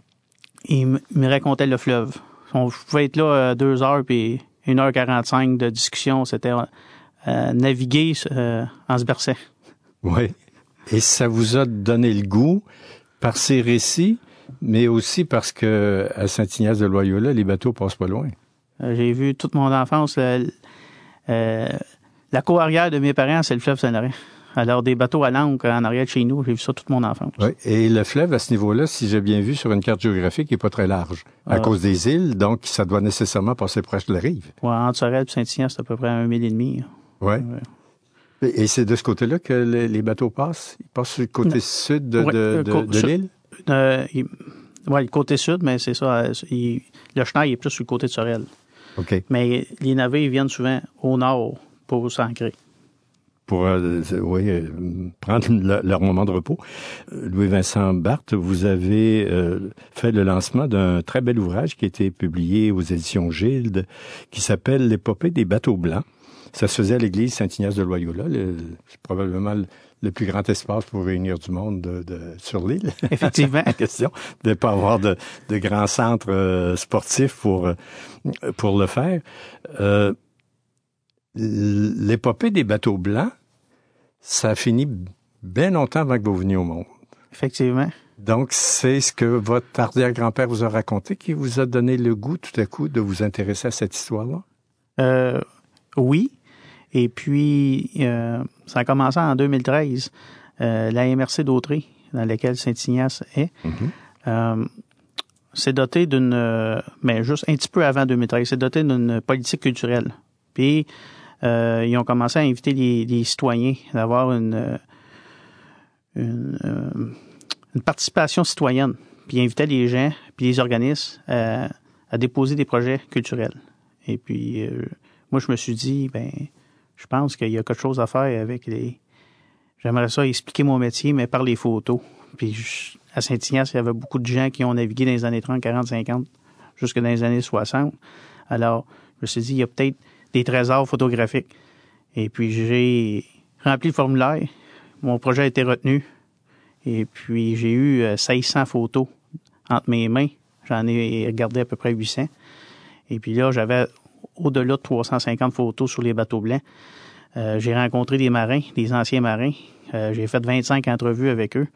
il me racontait le fleuve. On pouvait être là deux heures, puis une heure quarante-cinq de discussion. C'était euh, naviguer euh, en se berçant. Oui. Et ça vous a donné le goût par ces récits, mais aussi parce que à Saint-Ignace-de-Loyola, les bateaux passent pas loin. Euh, j'ai vu toute mon enfance. Euh, euh, la cour arrière de mes parents, c'est le fleuve Saint-Laurent. Alors, des bateaux à l'ancre en arrière de chez nous, j'ai vu ça toute mon enfance. Oui. Et le fleuve, à ce niveau-là, si j'ai bien vu sur une carte géographique, il n'est pas très large à ah. cause des îles, donc ça doit nécessairement passer proche de la rive. Oui, entre Sorel et Saint-Ignace, c'est à peu près un mille et demi. Oui. Ouais. Et c'est de ce côté-là que les, les bateaux passent? Ils passent sur le côté non. sud de, ouais, de, de, de l'île? Euh, oui, le côté sud, mais c'est ça. Il, le chenal est plus sur le côté de Sorel. OK. Mais les navires viennent souvent au nord pour s'ancrer. Pour, euh, oui, euh, prendre le, leur moment de repos. Louis-Vincent Barthe, vous avez euh, fait le lancement d'un très bel ouvrage qui a été publié aux éditions Gilde, qui s'appelle « L'épopée des bateaux blancs ». Ça se faisait à l'église Saint-Ignace-de-Loyola. Le, c'est probablement le, le plus grand espace pour réunir du monde de, de, sur l'île. Effectivement. La question de ne pas avoir de, de grands centres euh, sportifs pour, euh, pour le faire. Euh, l'épopée des bateaux blancs, ça a fini bien longtemps avant que vous veniez au monde. Effectivement. Donc, c'est ce que votre arrière-grand-père vous a raconté qui vous a donné le goût, tout à coup, de vous intéresser à cette histoire-là? Euh, oui. Et puis, euh, ça a commencé en deux mille treize. Euh, la M R C d'Autrey, dans laquelle Saint-Ignace est, mm-hmm. euh, c'est doté d'une... Euh, mais juste un petit peu avant deux mille treize, c'est doté d'une politique culturelle. Puis, euh, ils ont commencé à inviter les, les citoyens d'avoir une... une euh, une participation citoyenne, puis ils invitaient les gens, puis les organismes à, à déposer des projets culturels. Et puis, euh, moi, je me suis dit, ben, je pense qu'il y a quelque chose à faire avec les... J'aimerais ça expliquer mon métier, mais par les photos. Puis, je, à Saint-Ignace, il y avait beaucoup de gens qui ont navigué dans les années trente, quarante, cinquante, jusque dans les années soixante. Alors, je me suis dit, il y a peut-être des trésors photographiques. Et puis, j'ai rempli le formulaire. Mon projet a été retenu. Et puis, j'ai eu six cents photos entre mes mains. J'en ai regardé à peu près huit cents. Et puis là, j'avais au-delà de trois cent cinquante photos sur les bateaux blancs. Euh, j'ai rencontré des marins, des anciens marins. Euh, j'ai fait vingt-cinq entrevues avec eux.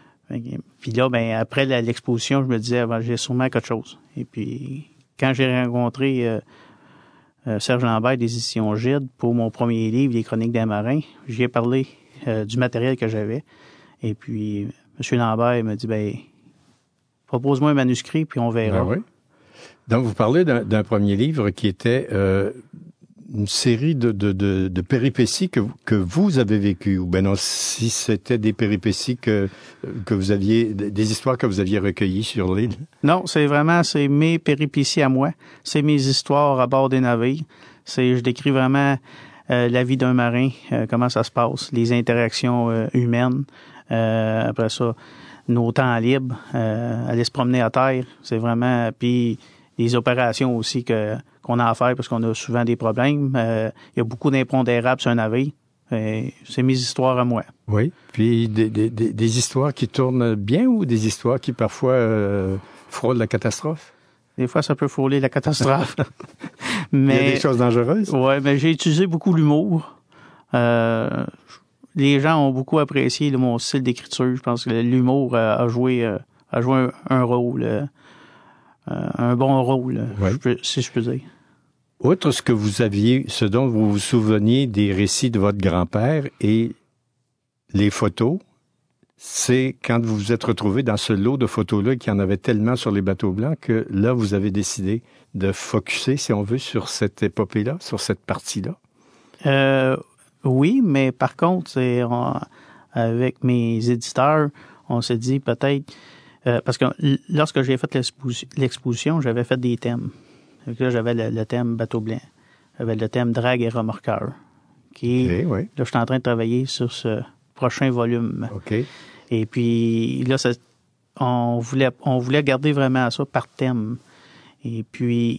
Puis là, ben après l'exposition, je me disais, ben, j'ai sûrement quelque chose. Et puis, quand j'ai rencontré euh, euh, Serge Lambert des éditions Gide pour mon premier livre, Les Chroniques des marins, j'y ai parlé euh, du matériel que j'avais. Et puis, M. Lambert m'a dit, ben, propose-moi un manuscrit, puis on verra. Ben oui. Donc, vous parlez d'un, d'un premier livre qui était euh, une série de, de, de, de péripéties que, que vous avez vécues. Ou ben non, si c'était des péripéties que, que vous aviez, des histoires que vous aviez recueillies sur l'île. Non, c'est vraiment, c'est mes péripéties à moi. C'est mes histoires à bord des navires. C'est, je décris vraiment euh, la vie d'un marin, euh, comment ça se passe, les interactions euh, humaines. Euh, après ça, nos temps libres, euh, aller se promener à terre, c'est vraiment... Puis les opérations aussi que qu'on a à faire parce qu'on a souvent des problèmes. Euh, il y a beaucoup d'impondérables sur un navire. Et c'est mes histoires à moi. Oui, puis des, des, des histoires qui tournent bien ou des histoires qui parfois euh, frôlent la catastrophe? Des fois, ça peut frôler la catastrophe. Mais, il y a des choses dangereuses? Oui, mais j'ai utilisé beaucoup l'humour. Euh, les gens ont beaucoup apprécié là, mon style d'écriture. Je pense que l'humour euh, a joué, euh, a joué un, un rôle, euh, un bon rôle, oui. je peux, si je peux dire. Outre ce que vous aviez, ce dont vous vous souveniez des récits de votre grand-père et les photos, c'est quand vous vous êtes retrouvé dans ce lot de photos-là, qu'il y en avait tellement sur les bateaux blancs, que là, vous avez décidé de focusser, si on veut, sur cette épopée-là, sur cette partie-là? Euh, oui, mais par contre, c'est, on, avec mes éditeurs, on s'est dit peut-être... Euh, parce que lorsque j'ai fait l'exposition, l'exposition j'avais fait des thèmes. Donc là, j'avais le, le thème bateau blanc. J'avais le thème drague et remorqueur. Qui, okay, oui. Là, je suis en train de travailler sur ce prochain volume. Okay. Et puis, là, ça, on voulait, on voulait garder vraiment ça par thème. Et puis...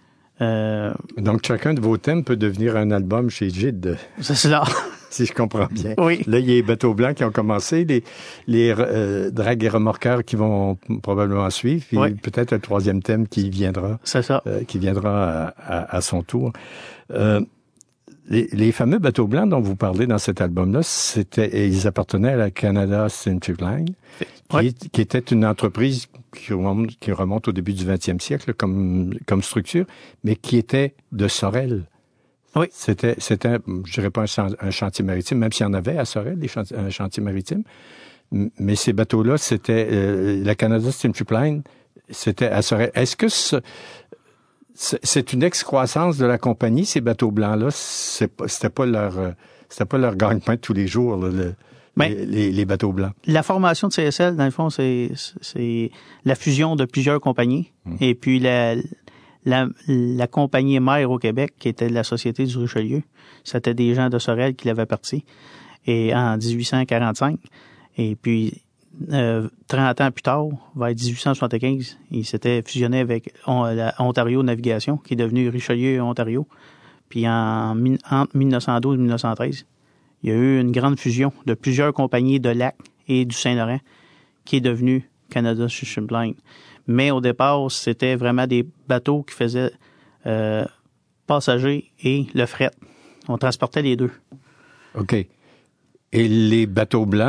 Euh, Donc, chacun de vos thèmes peut devenir un album chez Gide. C'est cela. Si je comprends bien. Oui. Là, il y a les bateaux blancs qui ont commencé, les, les euh, dragues et remorqueurs qui vont probablement suivre, puis oui. peut-être un troisième thème qui viendra. C'est ça. Euh, qui viendra à, à, à son tour. Euh, les, les fameux bateaux blancs dont vous parlez dans cet album-là, c'était, ils appartenaient à la Canada Century Line, oui. qui, qui était une entreprise qui remonte, qui remonte au début du vingtième siècle comme, comme structure, mais qui était de Sorel. Oui. C'était, c'était, je dirais pas un, un chantier maritime, même s'il y en avait à Sorel, des chantiers, un chantier maritime. Mais ces bateaux-là, c'était, euh, la Canada Steamship Line, c'était à Sorel. Est-ce que ce, c'est une excroissance de la compagnie, ces bateaux blancs-là? C'est pas, c'était pas leur, c'était pas leur gagne-pain de tous les jours, là, le, Mais les, les, les bateaux blancs. La formation de C S L, dans le fond, c'est, c'est la fusion de plusieurs compagnies. Hum. Et puis la, La, la compagnie mère au Québec, qui était la Société du Richelieu, c'était des gens de Sorel qui l'avaient parti, et en dix-huit cent quarante-cinq. Et puis, euh, trente ans plus tard, vers dix-huit cent soixante-quinze, il s'était fusionné avec on, la Ontario Navigation, qui est devenu Richelieu Ontario. Puis en, entre mille neuf cent douze et mille neuf cent treize, il y a eu une grande fusion de plusieurs compagnies de lac et du Saint-Laurent, qui est devenue Canada Steamship Line. Mais au départ, c'était vraiment des bateaux qui faisaient euh, passagers et le fret. On transportait les deux. OK. Et les bateaux blancs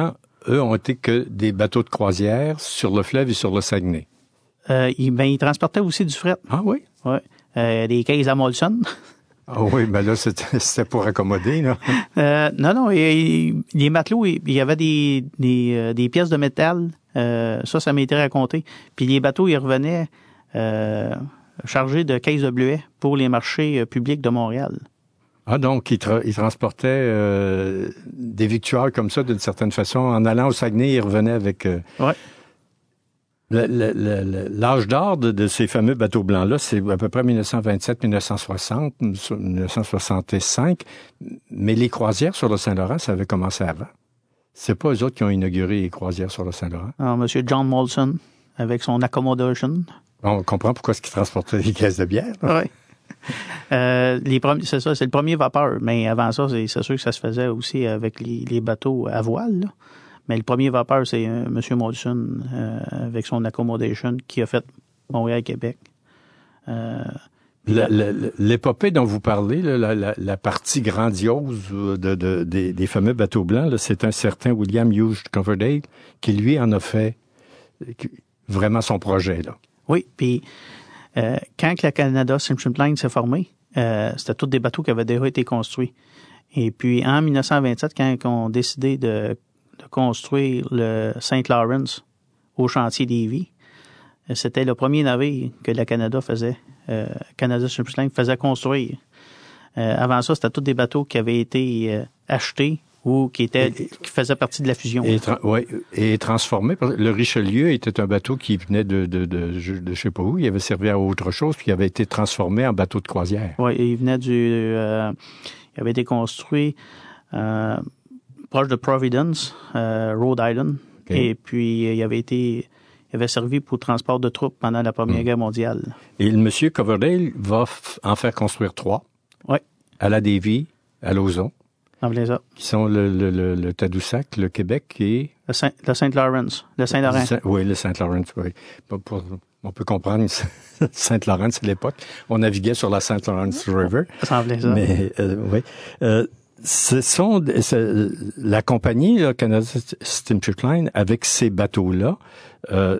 eux, ont été que des bateaux de croisière sur le fleuve et sur le Saguenay. Euh, ils, ben, ils transportaient aussi du fret. Ah oui? Oui. Euh, des caisses à Molson. Ah oui, mais là, c'était, c'était pour accommoder, là. Euh, non, non, et, et, les matelots, il y avait des, des, euh, des pièces de métal. Euh, ça, ça m'a été raconté. Puis les bateaux, ils revenaient euh, chargés de caisses de bleuets pour les marchés euh, publics de Montréal. Ah, donc, ils, tra- ils transportaient euh, des victuailles comme ça, d'une certaine façon. En allant au Saguenay, ils revenaient avec... Euh, ouais. Le, le, le, l'âge d'or de, de ces fameux bateaux blancs-là, c'est à peu près dix-neuf cent vingt-sept, dix-neuf cent soixante, dix-neuf cent soixante-cinq. Mais les croisières sur le Saint-Laurent, ça avait commencé avant. C'est pas eux autres qui ont inauguré les croisières sur le Saint-Laurent. Alors, M. John Molson, avec son accommodation. On comprend pourquoi est-ce qu'ils transportaient des caisses de bière. Oui. Euh, les premiers, c'est ça, c'est le premier vapeur. Mais avant ça, c'est, c'est sûr que ça se faisait aussi avec les, les bateaux à voile, là. Mais le premier vapeur, c'est euh, M. Molson euh, avec son accommodation qui a fait Montréal-Québec. Euh, Le, le, l'épopée dont vous parlez, là, la, la, la partie grandiose de, de, des, des fameux bateaux blancs, là, c'est un certain William Hughes Coverdale qui, lui, en a fait vraiment son projet. Là. Oui, puis euh, quand le Canada Steamship Line s'est formé, euh, c'était tous des bateaux qui avaient déjà été construits. Et puis, en dix-neuf cent vingt-sept, quand on a décidé de de construire le Saint Lawrence au chantier d'Évry. C'était le premier navire que le Canada faisait, euh, Canada Steamship Line faisait construire. Euh, avant ça, c'était tous des bateaux qui avaient été euh, achetés ou qui étaient, et, qui faisaient partie de la fusion. Et, tra- ouais, et transformés. Le Richelieu était un bateau qui venait de, de, de, de, de je sais pas où. Il avait servi à autre chose, puis il avait été transformé en bateau de croisière. Oui, il venait du, euh, il avait été construit, euh, proche de Providence, euh, Rhode Island. Okay. Et puis, il avait été, il avait servi pour le transport de troupes pendant la Première mmh. Guerre mondiale. Et le monsieur Coverdale va f- en faire construire trois. Oui. À la Davie, à Lauson. En plein ça. Qui sont le, le, le, le Tadoussac, le Québec et... Le Saint, le Saint Lawrence, le Saint-Laurent. Saint, oui, le Saint-Laurent, oui. Pour, pour, on peut comprendre, Saint-Laurent, c'est l'époque. On naviguait sur la Saint Lawrence River. Ça en plaît ça. Mais, euh, oui. Euh, Ce sont la compagnie là, Canada Steamship Line avec ces bateaux-là euh,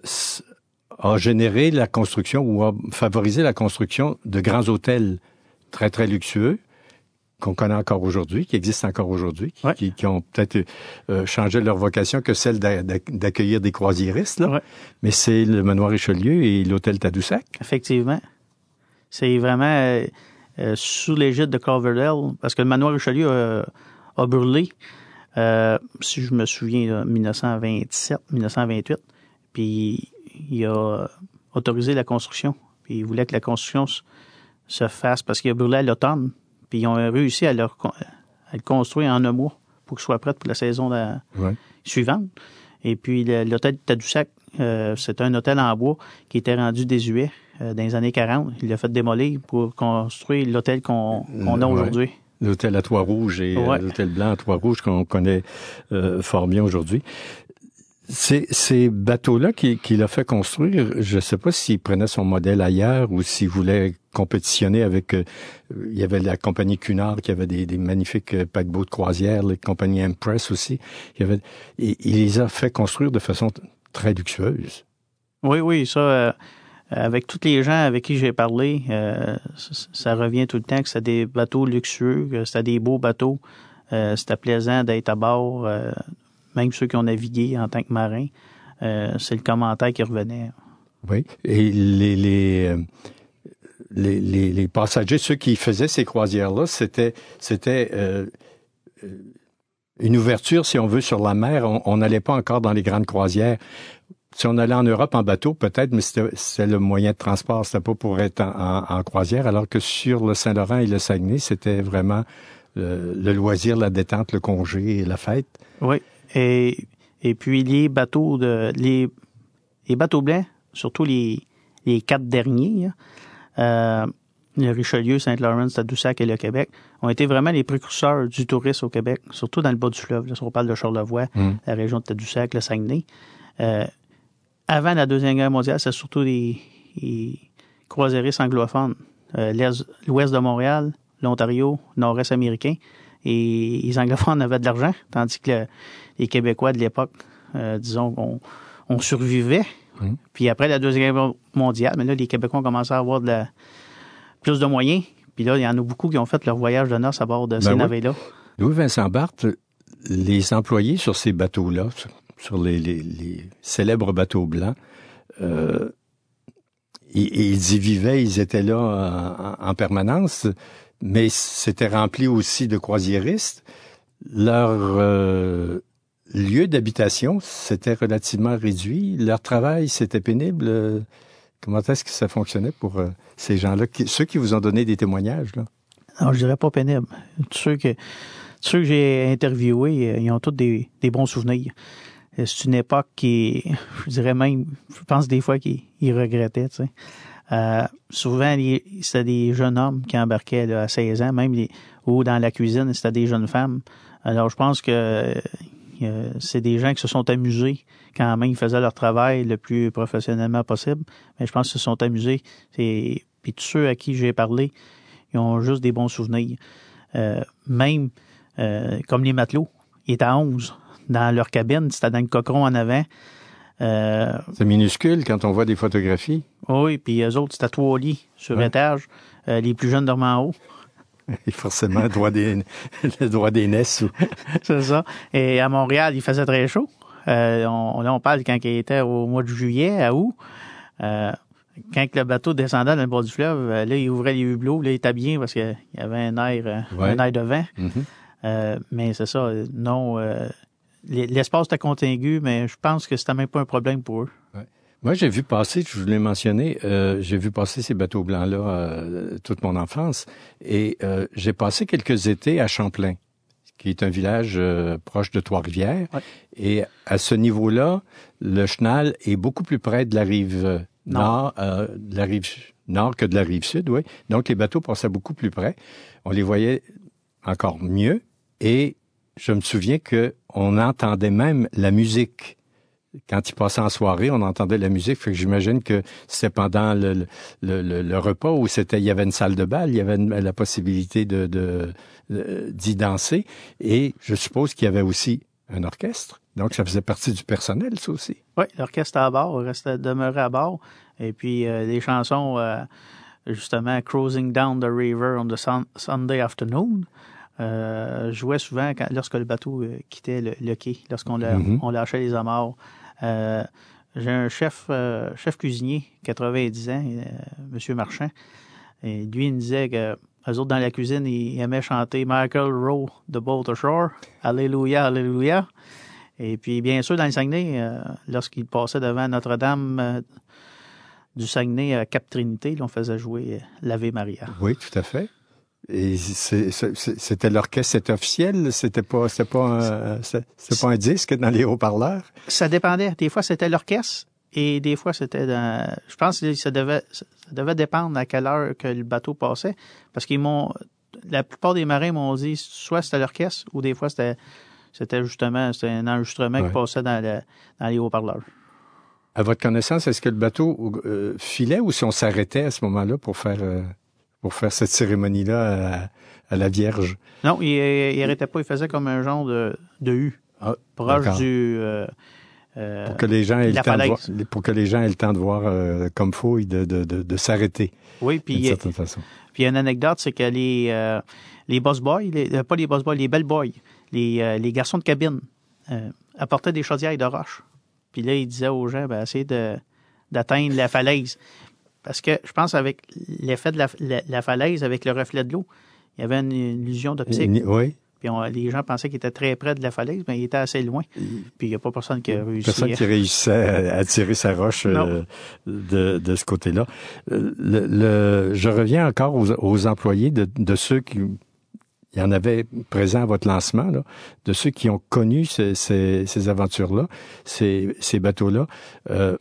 a généré la construction ou a favorisé la construction de grands hôtels très très luxueux qu'on connaît encore aujourd'hui, qui existent encore aujourd'hui, qui, ouais. qui, qui ont peut-être euh, changé leur vocation que celle d'a, d'accueillir des croisiéristes. Là. Ouais. Mais c'est le Manoir Richelieu et l'hôtel Tadoussac. Effectivement, c'est vraiment euh... Euh, sous l'égide de Coverdale, parce que le manoir Richelieu a, a brûlé, euh, si je me souviens, dix-neuf cent vingt-sept, dix-neuf cent vingt-huit, puis il a autorisé la construction, puis il voulait que la construction se fasse, parce qu'il a brûlé à l'automne, puis ils ont réussi à le, à le construire en un mois pour qu'il soit prêt pour la saison de, ouais. suivante. Et puis le, l'hôtel de Tadoussac, euh, c'est un hôtel en bois qui était rendu désuet euh, dans les années quarante. Il l'a fait démolir pour construire l'hôtel qu'on, qu'on a ouais. aujourd'hui. L'hôtel à Trois-Rouges et ouais. euh, l'hôtel blanc à Trois-Rouges qu'on connaît euh, fort bien aujourd'hui. Ces, ces bateaux-là qu'il, qu'il a fait construire, je ne sais pas s'il prenait son modèle ailleurs ou s'il voulait compétitionner avec... Euh, il y avait la compagnie Cunard qui avait des, des magnifiques paquebots de croisière, la compagnie Empress aussi. Il, y avait, et, il les a fait construire de façon très luxueuse. Oui, oui, ça... Euh, avec tous les gens avec qui j'ai parlé, euh, ça, ça revient tout le temps que c'était des bateaux luxueux, que c'était des beaux bateaux. Euh, c'était plaisant d'être à bord... Euh, même ceux qui ont navigué en tant que marins, euh, c'est le commentaire qui revenait. Oui, et les, les, euh, les, les, les passagers, ceux qui faisaient ces croisières-là, c'était, c'était euh, une ouverture, si on veut, sur la mer. On n'allait pas encore dans les grandes croisières. Si on allait en Europe en bateau, peut-être, mais c'était, c'était le moyen de transport, c'était pas pour être en, en, en croisière, alors que sur le Saint-Laurent et le Saguenay, c'était vraiment le, le loisir, la détente, le congé et la fête. Oui. Et, et puis les bateaux de les, les bateaux blancs, surtout les, les quatre derniers, euh, le Richelieu, Saint Lawrence, Tadoussac et le Québec, ont été vraiment les précurseurs du tourisme au Québec, surtout dans le bas du fleuve. Là, si on parle de Charlevoix, mmh. la région de Tadoussac, le Saguenay. Euh, avant la Deuxième Guerre mondiale, c'est surtout les, les croisiéristes anglophones. Euh, l'ouest de Montréal, l'Ontario, nord-est américain. Et les anglophones avaient de l'argent, tandis que le, les Québécois de l'époque Euh, disons qu'on on survivait. Mmh. Puis après la Deuxième Guerre mondiale, mais là, les Québécois ont commencé à avoir de la, plus de moyens. Puis là, il y en a beaucoup qui ont fait leur voyage de noces à bord de ben ces oui. navires-là. Louis-Vincent Barthes, les employés sur ces bateaux-là, sur les, les, les célèbres bateaux blancs, euh, ils, ils y vivaient, ils étaient là en, en permanence, mais c'était rempli aussi de croisiéristes. Leur euh, lieu d'habitation, c'était relativement réduit. Leur travail, c'était pénible. Comment est-ce que ça fonctionnait pour euh, ces gens-là, qui, ceux qui vous ont donné des témoignages, là? Non, je dirais pas pénible. Tous ceux que, tous ceux que j'ai interviewés, ils ont tous des, des bons souvenirs. C'est une époque qui, je dirais même, je pense des fois qu'ils regrettaient, tu sais. Euh, souvent, c'était des jeunes hommes qui embarquaient là, à seize ans, même les, ou dans la cuisine, c'était des jeunes femmes. Alors, je pense que euh, c'est des gens qui se sont amusés quand même, ils faisaient leur travail le plus professionnellement possible. Mais je pense qu'ils se sont amusés. Et, puis tous ceux à qui j'ai parlé, ils ont juste des bons souvenirs. Euh, même euh, comme les matelots, ils étaient à onze dans leur cabine, c'était dans le cochon en avant. Euh, c'est minuscule quand on voit des photographies. Oui, puis eux autres, c'était trois lits sur ouais. étage. Euh, les plus jeunes dormaient en haut. Et forcément, le droit des, le droit des N E S. C'est ça. Et à Montréal, il faisait très chaud. Euh, on, là, on parle quand il était au mois de juillet, à août. Euh, quand le bateau descendait dans le bord du fleuve, là, il ouvrait les hublots, là, il était bien parce qu'il y avait un air, ouais. un air de vent. Mm-hmm. Euh, mais c'est ça, non... Euh, l'espace était contigu, mais je pense que c'était même pas un problème pour eux. Ouais. Moi, j'ai vu passer, je vous l'ai mentionné, euh, j'ai vu passer ces bateaux blancs-là euh, toute mon enfance. Et euh, j'ai passé quelques étés à Champlain, qui est un village euh, proche de Trois-Rivières. Ouais. Et à ce niveau-là, le chenal est beaucoup plus près de la rive nord, euh, de la rive nord que de la rive sud, oui. Donc, les bateaux passaient beaucoup plus près. On les voyait encore mieux. Et je me souviens qu'on entendait même la musique. Quand ils passaient en soirée, on entendait la musique. Fait que j'imagine que c'était pendant le, le, le, le repas où c'était, il y avait une salle de bal, il y avait une, la possibilité de, de, de, d'y danser. Et je suppose qu'il y avait aussi un orchestre. Donc, ça faisait partie du personnel, ça aussi. Oui, l'orchestre à bord, restait demeuré à bord. Et puis, euh, les chansons, euh, justement, « Cruising down the river on the sun- Sunday afternoon », Euh, jouait souvent quand, lorsque le bateau euh, quittait le, le quai, lorsqu'on la, mm-hmm. on lâchait les amarres. Euh, j'ai un chef euh, chef cuisinier, quatre-vingt-dix ans, euh, M. Marchand, et lui, il me disait que eux autres, dans la cuisine, ils aimaient chanter « Michael Row the boat ashore »,« Alléluia, Alléluia ». Et puis, bien sûr, dans le Saguenay, euh, lorsqu'il passait devant Notre-Dame euh, du Saguenay à Cap-Trinité, on faisait jouer « l'Ave Maria ». Oui, tout à fait. Et c'est, c'est, c'était l'orchestre, c'était officiel? C'était pas, c'était pas un, c'était pas un disque dans les haut-parleurs? Ça dépendait. Des fois, c'était l'orchestre et des fois, c'était dans... Je pense que ça devait, ça devait dépendre à quelle heure que le bateau passait. Parce qu'ils m'ont... La plupart des marins m'ont dit soit c'était l'orchestre ou des fois, c'était, c'était justement c'était un enregistrement ouais. qui passait dans, le, dans les haut-parleurs. À votre connaissance, est-ce que le bateau euh, filait ou si on s'arrêtait à ce moment-là pour faire... Euh... pour faire cette cérémonie-là à, à la Vierge? Non, il n'arrêtait pas. Il faisait comme un genre de, de U, ah, proche d'accord. du... Euh, euh, pour, que les gens aient le temps de voir, pour que les gens aient le temps de voir euh, comme faut et de, de, de, de s'arrêter. Oui, puis d'une certaine façon. Puis il y a une anecdote, c'est que les, euh, les boss boys, les, pas les boss boys, les bell boys, les, euh, les garçons de cabine, euh, apportaient des chaudières de roche. Puis là, ils disaient aux gens, ben, essayez de, d'atteindre la falaise. Parce que je pense avec l'effet de la, la, la falaise, avec le reflet de l'eau, il y avait une, une illusion d'optique. Oui. Puis on, les gens pensaient qu'il était très près de la falaise, mais il était assez loin. Puis il n'y a pas personne qui a réussi. Personne qui réussissait à, à tirer sa roche euh, de, de ce côté-là. Le, le, je reviens encore aux, aux employés de, de ceux qui... Il y en avait présent à votre lancement, là, de ceux qui ont connu ces, ces, ces aventures-là, ces, ces bateaux-là. Euh,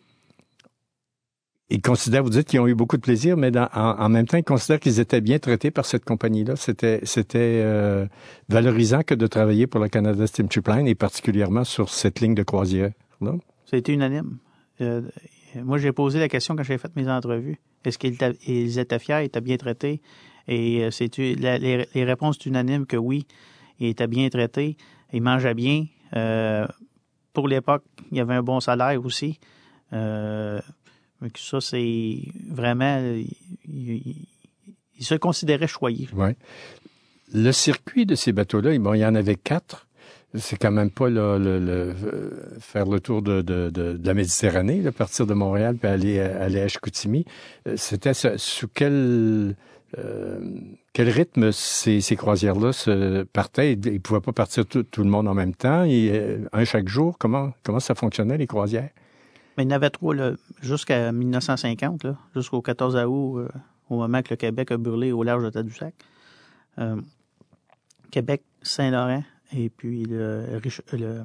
Ils considèrent, vous dites qu'ils ont eu beaucoup de plaisir, mais dans, en, en même temps, ils considèrent qu'ils étaient bien traités par cette compagnie-là. C'était, c'était euh, valorisant que de travailler pour le Canada Steamship Line et particulièrement sur cette ligne de croisière-là. Ça a été unanime. Euh, moi, j'ai posé la question quand j'ai fait mes entrevues. Est-ce qu'ils étaient, ils étaient fiers, ils étaient bien traités? Et euh, c'est, la, les, les réponses sont unanimes que oui, ils étaient bien traités, ils mangeaient bien. Euh, pour l'époque, il y avait un bon salaire aussi. Euh, ça, c'est vraiment... Il, il, il se considérait choyé. Oui. Le circuit de ces bateaux-là, bon, il y en avait quatre. C'est quand même pas là, le, le, faire le tour de, de, de, de la Méditerranée, là, partir de Montréal puis aller, aller à Chicoutimi. C'était sous quel... Euh, quel rythme ces, ces croisières-là se partaient? Ils ne pouvaient pas partir tout, tout le monde en même temps, et, un chaque jour. Comment, comment ça fonctionnait, les croisières? Mais il y en avait trois là, jusqu'à mille neuf cent cinquante, là, jusqu'au quatorze août, euh, au moment que le Québec a brûlé au large de Tadoussac. Euh, Québec, Saint-Laurent, et puis le... le,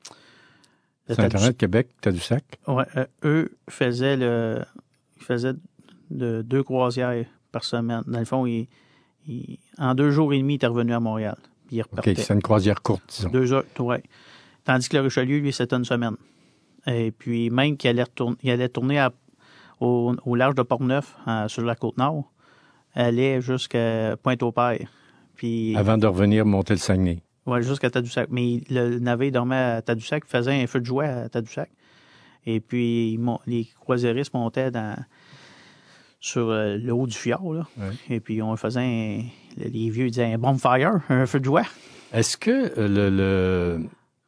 le Saint-Laurent, Québec, Tadoussac? Oui, euh, eux faisaient, le, ils faisaient de, deux croisières par semaine. Dans le fond, il, il, en deux jours et demi, il était revenu à Montréal. Puis il repartait. OK, c'est une croisière courte, disons. Deux heures, oui. Tandis que le Richelieu, lui, c'était une semaine. Et puis, même qu'il allait, retourner, il allait tourner à, au, au large de Port-Neuf, à, sur la Côte-Nord, allait jusqu'à Pointe-au-Père. Puis, avant de revenir monter le Saguenay. Oui, jusqu'à Tadoussac. Mais le navire dormait à Tadoussac, faisait un feu de joie à Tadoussac. Et puis, les croisiéristes montaient dans... sur euh, le haut du fjord, là. Ouais. Et puis, on faisait, un, les vieux disaient un bonfire, un feu de joie. Est-ce que le, le,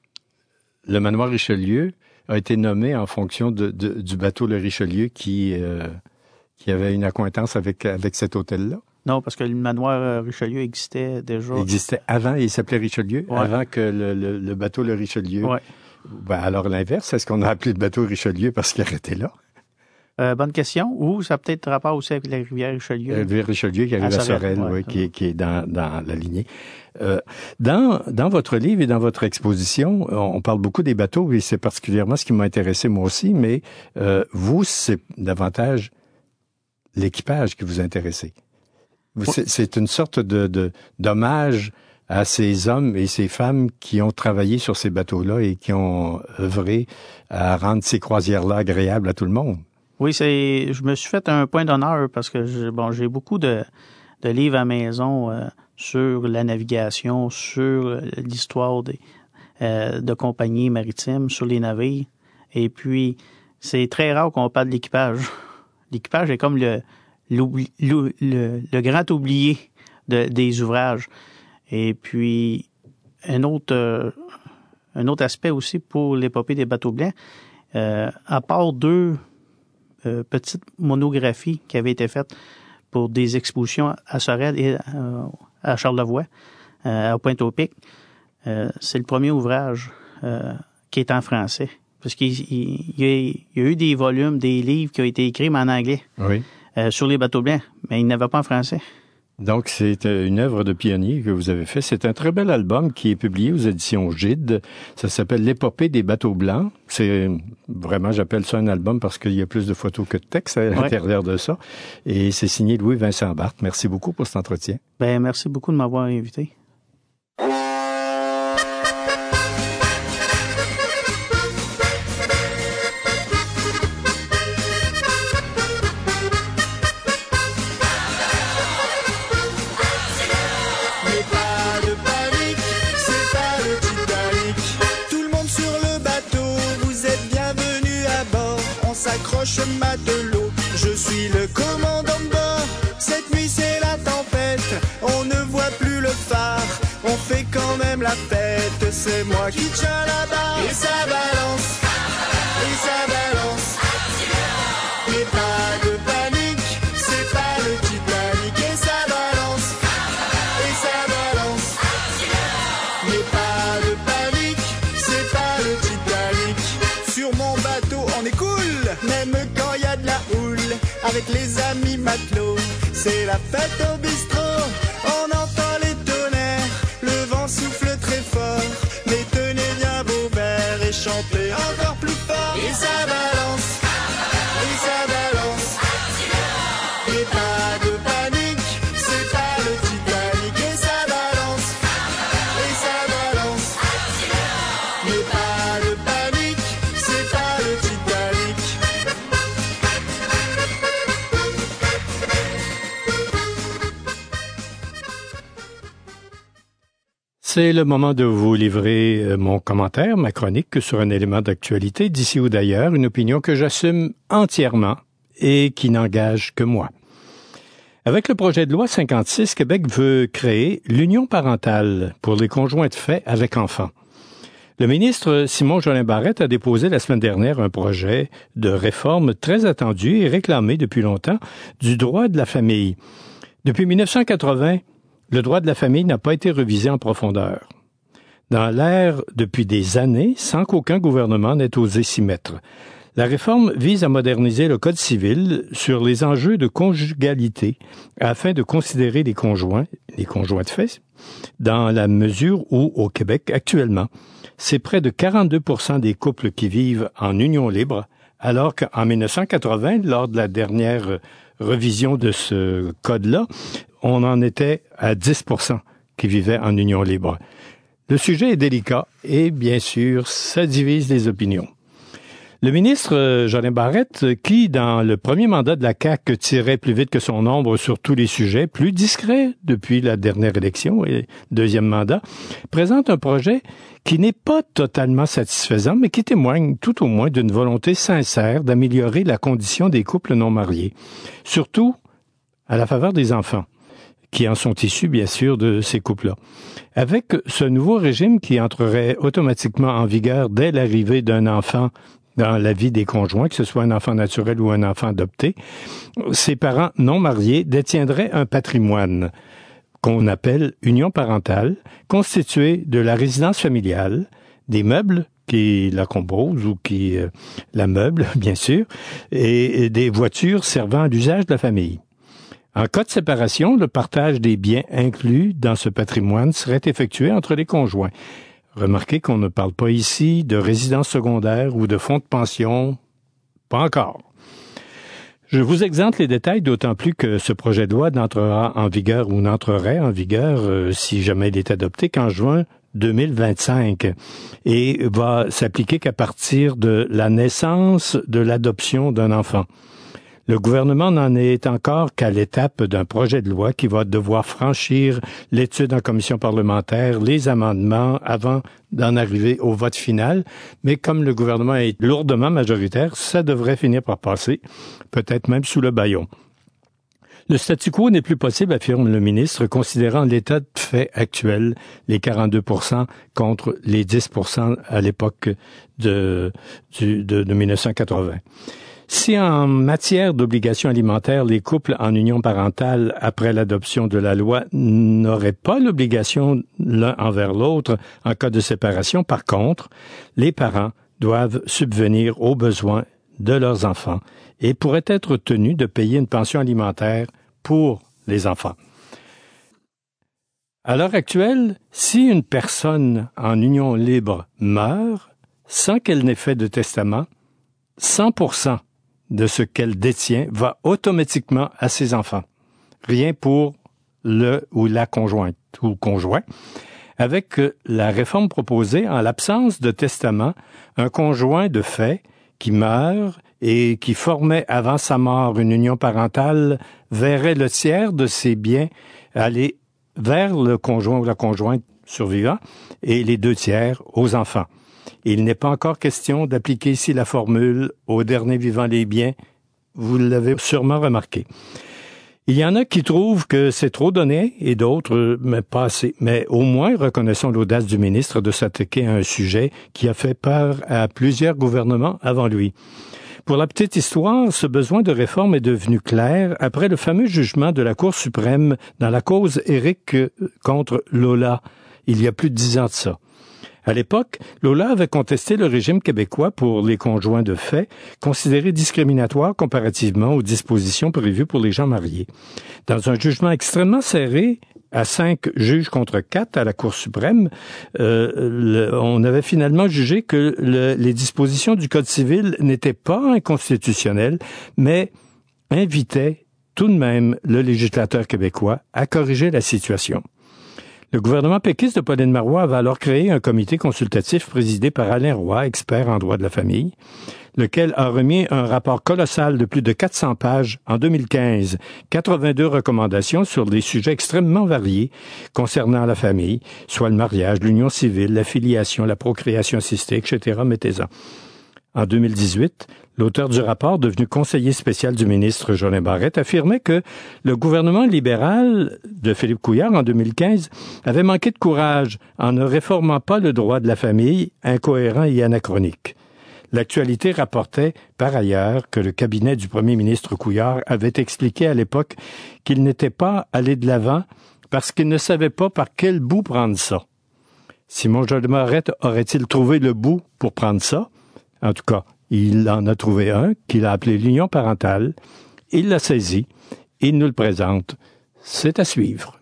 le manoir Richelieu a été nommé en fonction de, de, du bateau le Richelieu qui, euh, qui avait une accointance avec, avec cet hôtel-là? Non, parce que le manoir Richelieu existait déjà. Il existait avant, il s'appelait Richelieu, ouais. avant que le, le, le bateau le Richelieu. Ouais. Ben, alors l'inverse, est-ce qu'on a appelé le bateau Richelieu parce qu'il arrêtait là? Euh, bonne question. Ou ça a peut-être rapport aussi avec la rivière Richelieu. La rivière Richelieu qui arrive à, à Sorel, ouais, oui, qui, qui est dans, dans la lignée. Euh, dans, dans votre livre et dans votre exposition, on parle beaucoup des bateaux et c'est particulièrement ce qui m'a intéressé moi aussi, mais euh, vous, c'est davantage l'équipage qui vous intéresse. C'est, c'est une sorte de, de d'hommage à ces hommes et ces femmes qui ont travaillé sur ces bateaux-là et qui ont œuvré à rendre ces croisières-là agréables à tout le monde. Oui, c'est. Je me suis fait un point d'honneur parce que j'ai, bon, j'ai beaucoup de, de livres à la maison euh, sur la navigation, sur l'histoire des, euh, de compagnies maritimes, sur les navires. Et puis, c'est très rare qu'on parle de l'équipage. L'équipage est comme le L'oubli, le, le, le grand oublié de, des ouvrages. Et puis, un autre, euh, un autre aspect aussi pour l'épopée des bateaux blancs, euh, à part deux euh, petites monographies qui avaient été faites pour des expositions à Sorel et euh, à Charlevoix, euh, à Pointe-au-Pic, euh, c'est le premier ouvrage euh, qui est en français. Parce qu'il il, il, y a, il y a eu des volumes, des livres qui ont été écrits, mais en anglais. Oui. Euh, sur les bateaux blancs, mais il n'avait pas en français. Donc, c'est une œuvre de pionnier que vous avez fait. C'est un très bel album qui est publié aux éditions Gide. Ça s'appelle L'épopée des bateaux blancs. C'est vraiment, j'appelle ça un album parce qu'il y a plus de photos que de texte à l'intérieur ouais. de ça. Et c'est signé Louis-Vincent Barthes. Merci beaucoup pour cet entretien. Ben, merci beaucoup de m'avoir invité. Matelot, je suis le commandant de bord. Cette nuit c'est la tempête, on ne voit plus le phare. On fait quand même la fête, c'est moi qui tiens la barre. Et ça balance, et ça balance. Et pas de panique, c'est pas le Titanic. Et ça balance, et ça balance. Mais pas de panique, c'est pas le Titanic. Sur mon bateau on est cool, même quand y a de la houle. Avec les amis matelots, c'est la fête au bistrot. On entend les tonnerres, le vent souffle très fort. Mais tenez bien vos verres et chantez encore plus fort. Et ça balance, et ça balance. Et pas de panique, c'est pas le Titanic. Et ça balance, et ça balance. Mais pas de panique, c'est pas le Titanic. C'est le moment de vous livrer mon commentaire, ma chronique sur un élément d'actualité d'ici ou d'ailleurs, une opinion que j'assume entièrement et qui n'engage que moi. Avec le projet de loi cinquante-six, Québec veut créer l'union parentale pour les conjoints de fait avec enfants. Le ministre Simon Jolin Barrette a déposé la semaine dernière un projet de réforme très attendu et réclamé depuis longtemps du droit de la famille. Depuis dix-neuf cent quatre-vingts, le droit de la famille n'a pas été révisé en profondeur. Dans l'air depuis des années, sans qu'aucun gouvernement n'ait osé s'y mettre. La réforme vise à moderniser le Code civil sur les enjeux de conjugalité afin de considérer les conjoints, les conjoints de fait, dans la mesure où, au Québec, actuellement, c'est près de quarante-deux pour cent des couples qui vivent en union libre, alors qu'en dix-neuf cent quatre-vingts, lors de la dernière révision de ce code-là, on en était à dix pour cent qui vivaient en union libre. Le sujet est délicat et, bien sûr, ça divise les opinions. Le ministre Jolin Barrette, qui, dans le premier mandat de la C A Q, tirait plus vite que son ombre sur tous les sujets, plus discret depuis la dernière élection et deuxième mandat, présente un projet qui n'est pas totalement satisfaisant, mais qui témoigne tout au moins d'une volonté sincère d'améliorer la condition des couples non mariés, surtout à la faveur des enfants, qui en sont issus, bien sûr, de ces couples-là. Avec ce nouveau régime qui entrerait automatiquement en vigueur dès l'arrivée d'un enfant dans la vie des conjoints, que ce soit un enfant naturel ou un enfant adopté, ces parents non mariés détiendraient un patrimoine qu'on appelle union parentale, constitué de la résidence familiale, des meubles qui la composent ou qui euh, la meublent, bien sûr, et, et des voitures servant à l'usage de la famille. En cas de séparation, le partage des biens inclus dans ce patrimoine serait effectué entre les conjoints. Remarquez qu'on ne parle pas ici de résidence secondaire ou de fonds de pension. Pas encore. Je vous exempte les détails, d'autant plus que ce projet de loi n'entrera en vigueur ou n'entrerait en vigueur, euh, si jamais il est adopté, qu'en juin deux mille vingt-cinq et va s'appliquer qu'à partir de la naissance de l'adoption d'un enfant. Le gouvernement n'en est encore qu'à l'étape d'un projet de loi qui va devoir franchir l'étude en commission parlementaire, les amendements avant d'en arriver au vote final. Mais comme le gouvernement est lourdement majoritaire, ça devrait finir par passer, peut-être même sous le bâillon. Le statu quo n'est plus possible, affirme le ministre, considérant l'état de fait actuel, les quarante-deux pour cent contre les dix pour cent à l'époque de, de, de, de dix-neuf cent quatre-vingts. Si en matière d'obligations alimentaires, les couples en union parentale après l'adoption de la loi n'auraient pas l'obligation l'un envers l'autre en cas de séparation, par contre, les parents doivent subvenir aux besoins de leurs enfants et pourraient être tenus de payer une pension alimentaire pour les enfants. À l'heure actuelle, si une personne en union libre meurt sans qu'elle n'ait fait de testament, cent pour cent de ce qu'elle détient va automatiquement à ses enfants. Rien pour le ou la conjointe ou conjoint. Avec la réforme proposée, en l'absence de testament, un conjoint de fait qui meurt et qui formait avant sa mort une union parentale verrait le tiers de ses biens aller vers le conjoint ou la conjointe survivant et les deux tiers aux enfants. Il n'est pas encore question d'appliquer ici la formule « au dernier vivant les biens », vous l'avez sûrement remarqué. Il y en a qui trouvent que c'est trop donné et d'autres, mais pas assez. Mais au moins, reconnaissons l'audace du ministre de s'attaquer à un sujet qui a fait peur à plusieurs gouvernements avant lui. Pour la petite histoire, ce besoin de réforme est devenu clair après le fameux jugement de la Cour suprême dans la cause Éric contre Lola, il y a plus de dix ans de ça. À l'époque, Lola avait contesté le régime québécois pour les conjoints de fait, considéré discriminatoire comparativement aux dispositions prévues pour les gens mariés. Dans un jugement extrêmement serré, à cinq juges contre quatre à la Cour suprême, euh, le, on avait finalement jugé que le, les dispositions du Code civil n'étaient pas inconstitutionnelles, mais invitaient tout de même le législateur québécois à corriger la situation. Le gouvernement péquiste de Pauline Marois avait alors créé un comité consultatif présidé par Alain Roy, expert en droit de la famille, lequel a remis un rapport colossal de plus de quatre cents pages en deux mille quinze, quatre-vingt-deux recommandations sur des sujets extrêmement variés concernant la famille, soit le mariage, l'union civile, la filiation, la procréation assistée, et cetera. Mettez-en. En deux mille dix-huit, l'auteur du rapport, devenu conseiller spécial du ministre Jolin Barrette, affirmait que le gouvernement libéral de Philippe Couillard en deux mille quinze avait manqué de courage en ne réformant pas le droit de la famille, incohérent et anachronique. L'actualité rapportait, par ailleurs, que le cabinet du premier ministre Couillard avait expliqué à l'époque qu'il n'était pas allé de l'avant parce qu'il ne savait pas par quel bout prendre ça. Simon Jolin Barrette aurait-il trouvé le bout pour prendre ça? En tout cas, il en a trouvé un qu'il a appelé l'union parentale. Il l'a saisi. Il nous le présente. C'est à suivre.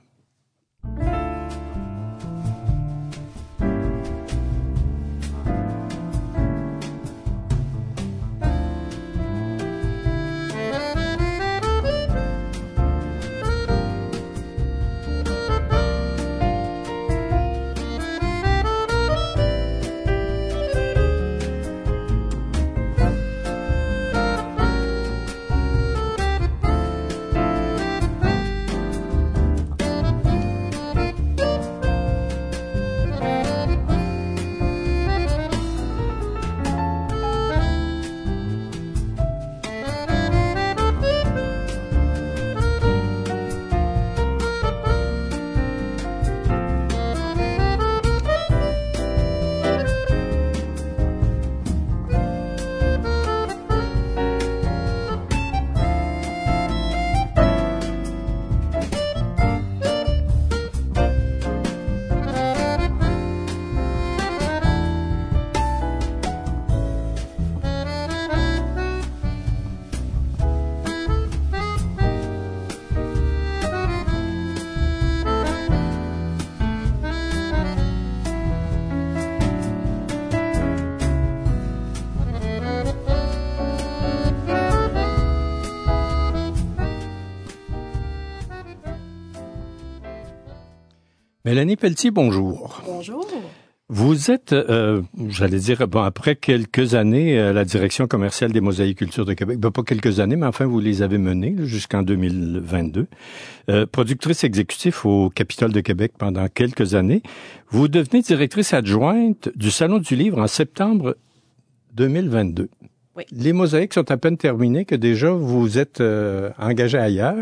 Mélanie Pelletier, bonjour. Bonjour. Vous êtes, euh, j'allais dire, bon, après quelques années à la direction commerciale des Mosaïcultures de Québec, ben, pas quelques années, mais enfin, vous les avez menées là, jusqu'en deux mille vingt-deux. Euh, productrice exécutive au Capitole de Québec pendant quelques années. Vous devenez directrice adjointe du Salon du Livre en septembre deux mille vingt-deux. Oui. Les mosaïques sont à peine terminées que déjà vous êtes euh, engagé ailleurs.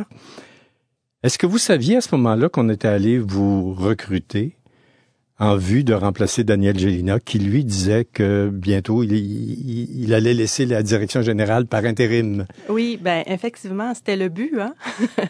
Est-ce que vous saviez à ce moment-là qu'on était allé vous recruter en vue de remplacer Daniel Gélina, qui lui disait que bientôt il, il, il allait laisser la direction générale par intérim? Oui, ben effectivement, c'était le but hein,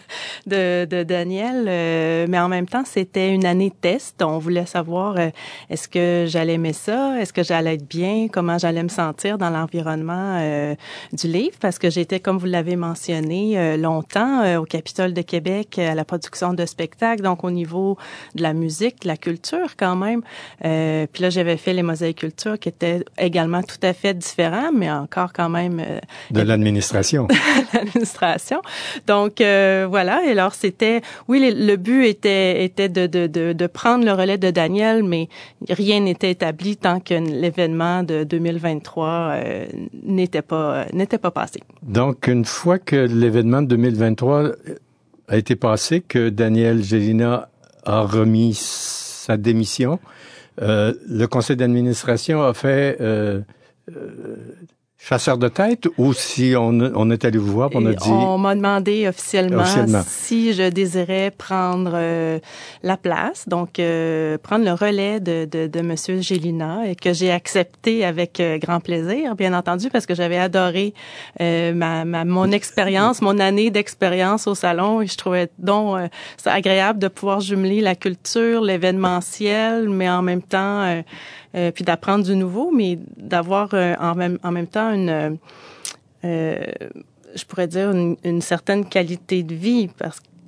de, de Daniel, euh, mais en même temps, c'était une année de test. On voulait savoir euh, est-ce que j'allais aimer ça, est-ce que j'allais être bien, comment j'allais me sentir dans l'environnement euh, du livre, parce que j'étais, comme vous l'avez mentionné, euh, longtemps euh, au Capitole de Québec à la production de spectacles, donc au niveau de la musique, de la culture quand même. Euh, puis là, j'avais fait les mosaïcultures qui étaient également tout à fait différents, mais encore quand même... Euh, de l'administration. l'administration. Donc, euh, voilà. Et alors, c'était... Oui, le, le but était, était de, de, de, de prendre le relais de Daniel, mais rien n'était établi tant que l'événement de deux mille vingt-trois euh, n'était pas, n'était pas passé. Donc, une fois que l'événement de deux mille vingt-trois a été passé, que Daniel Gélina a remis sa démission, euh, le conseil d'administration a fait euh, euh, chasseur de tête, ou si on, on est allé vous voir, on a dit... On m'a demandé officiellement, officiellement si je désirais prendre euh, la place, donc euh, prendre le relais de, de, de Monsieur Gélina, et que j'ai accepté avec euh, grand plaisir, bien entendu, parce que j'avais adoré euh, ma, ma mon expérience, mon année d'expérience au salon, et je trouvais donc euh, c'est agréable de pouvoir jumeler la culture, l'événementiel, mais en même temps... Euh, Euh, puis d'apprendre du nouveau, mais d'avoir euh, en même en même temps une, euh, je pourrais dire une, une certaine qualité de vie, parce que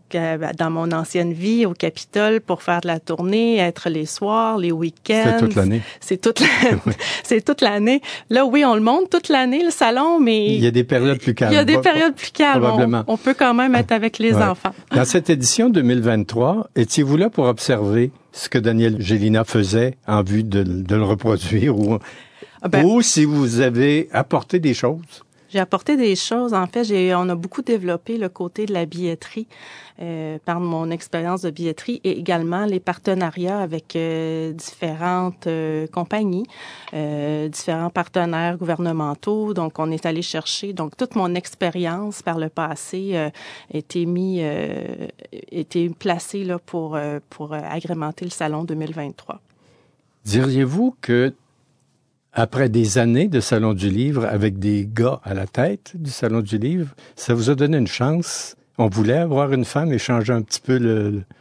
dans mon ancienne vie au Capitole pour faire de la tournée, être les soirs, les week-ends. C'est toute l'année. C'est toute l'année. C'est toute l'année. Là, oui, on le monte toute l'année, le salon, mais... Il y a des périodes plus calmes. Il y a des périodes plus calmes. Probablement. On, on peut quand même être avec les ouais. enfants. Dans cette édition deux mille vingt-trois, étiez-vous là pour observer ce que Daniel Gélina faisait en vue de, de le reproduire ou, ben, ou si vous avez apporté des choses? J'ai apporté des choses. En fait, j'ai, on a beaucoup développé le côté de la billetterie euh, par mon expérience de billetterie et également les partenariats avec euh, différentes euh, compagnies, euh, différents partenaires gouvernementaux. Donc, on est allé chercher. Donc, toute mon expérience par le passé euh, était mis, euh, était placée là pour euh, pour agrémenter le salon deux mille vingt-trois. Diriez-vous que après des années de Salon du Livre, avec des gars à la tête du Salon du Livre, ça vous a donné une chance? On voulait avoir une femme et changer un petit peu le... le...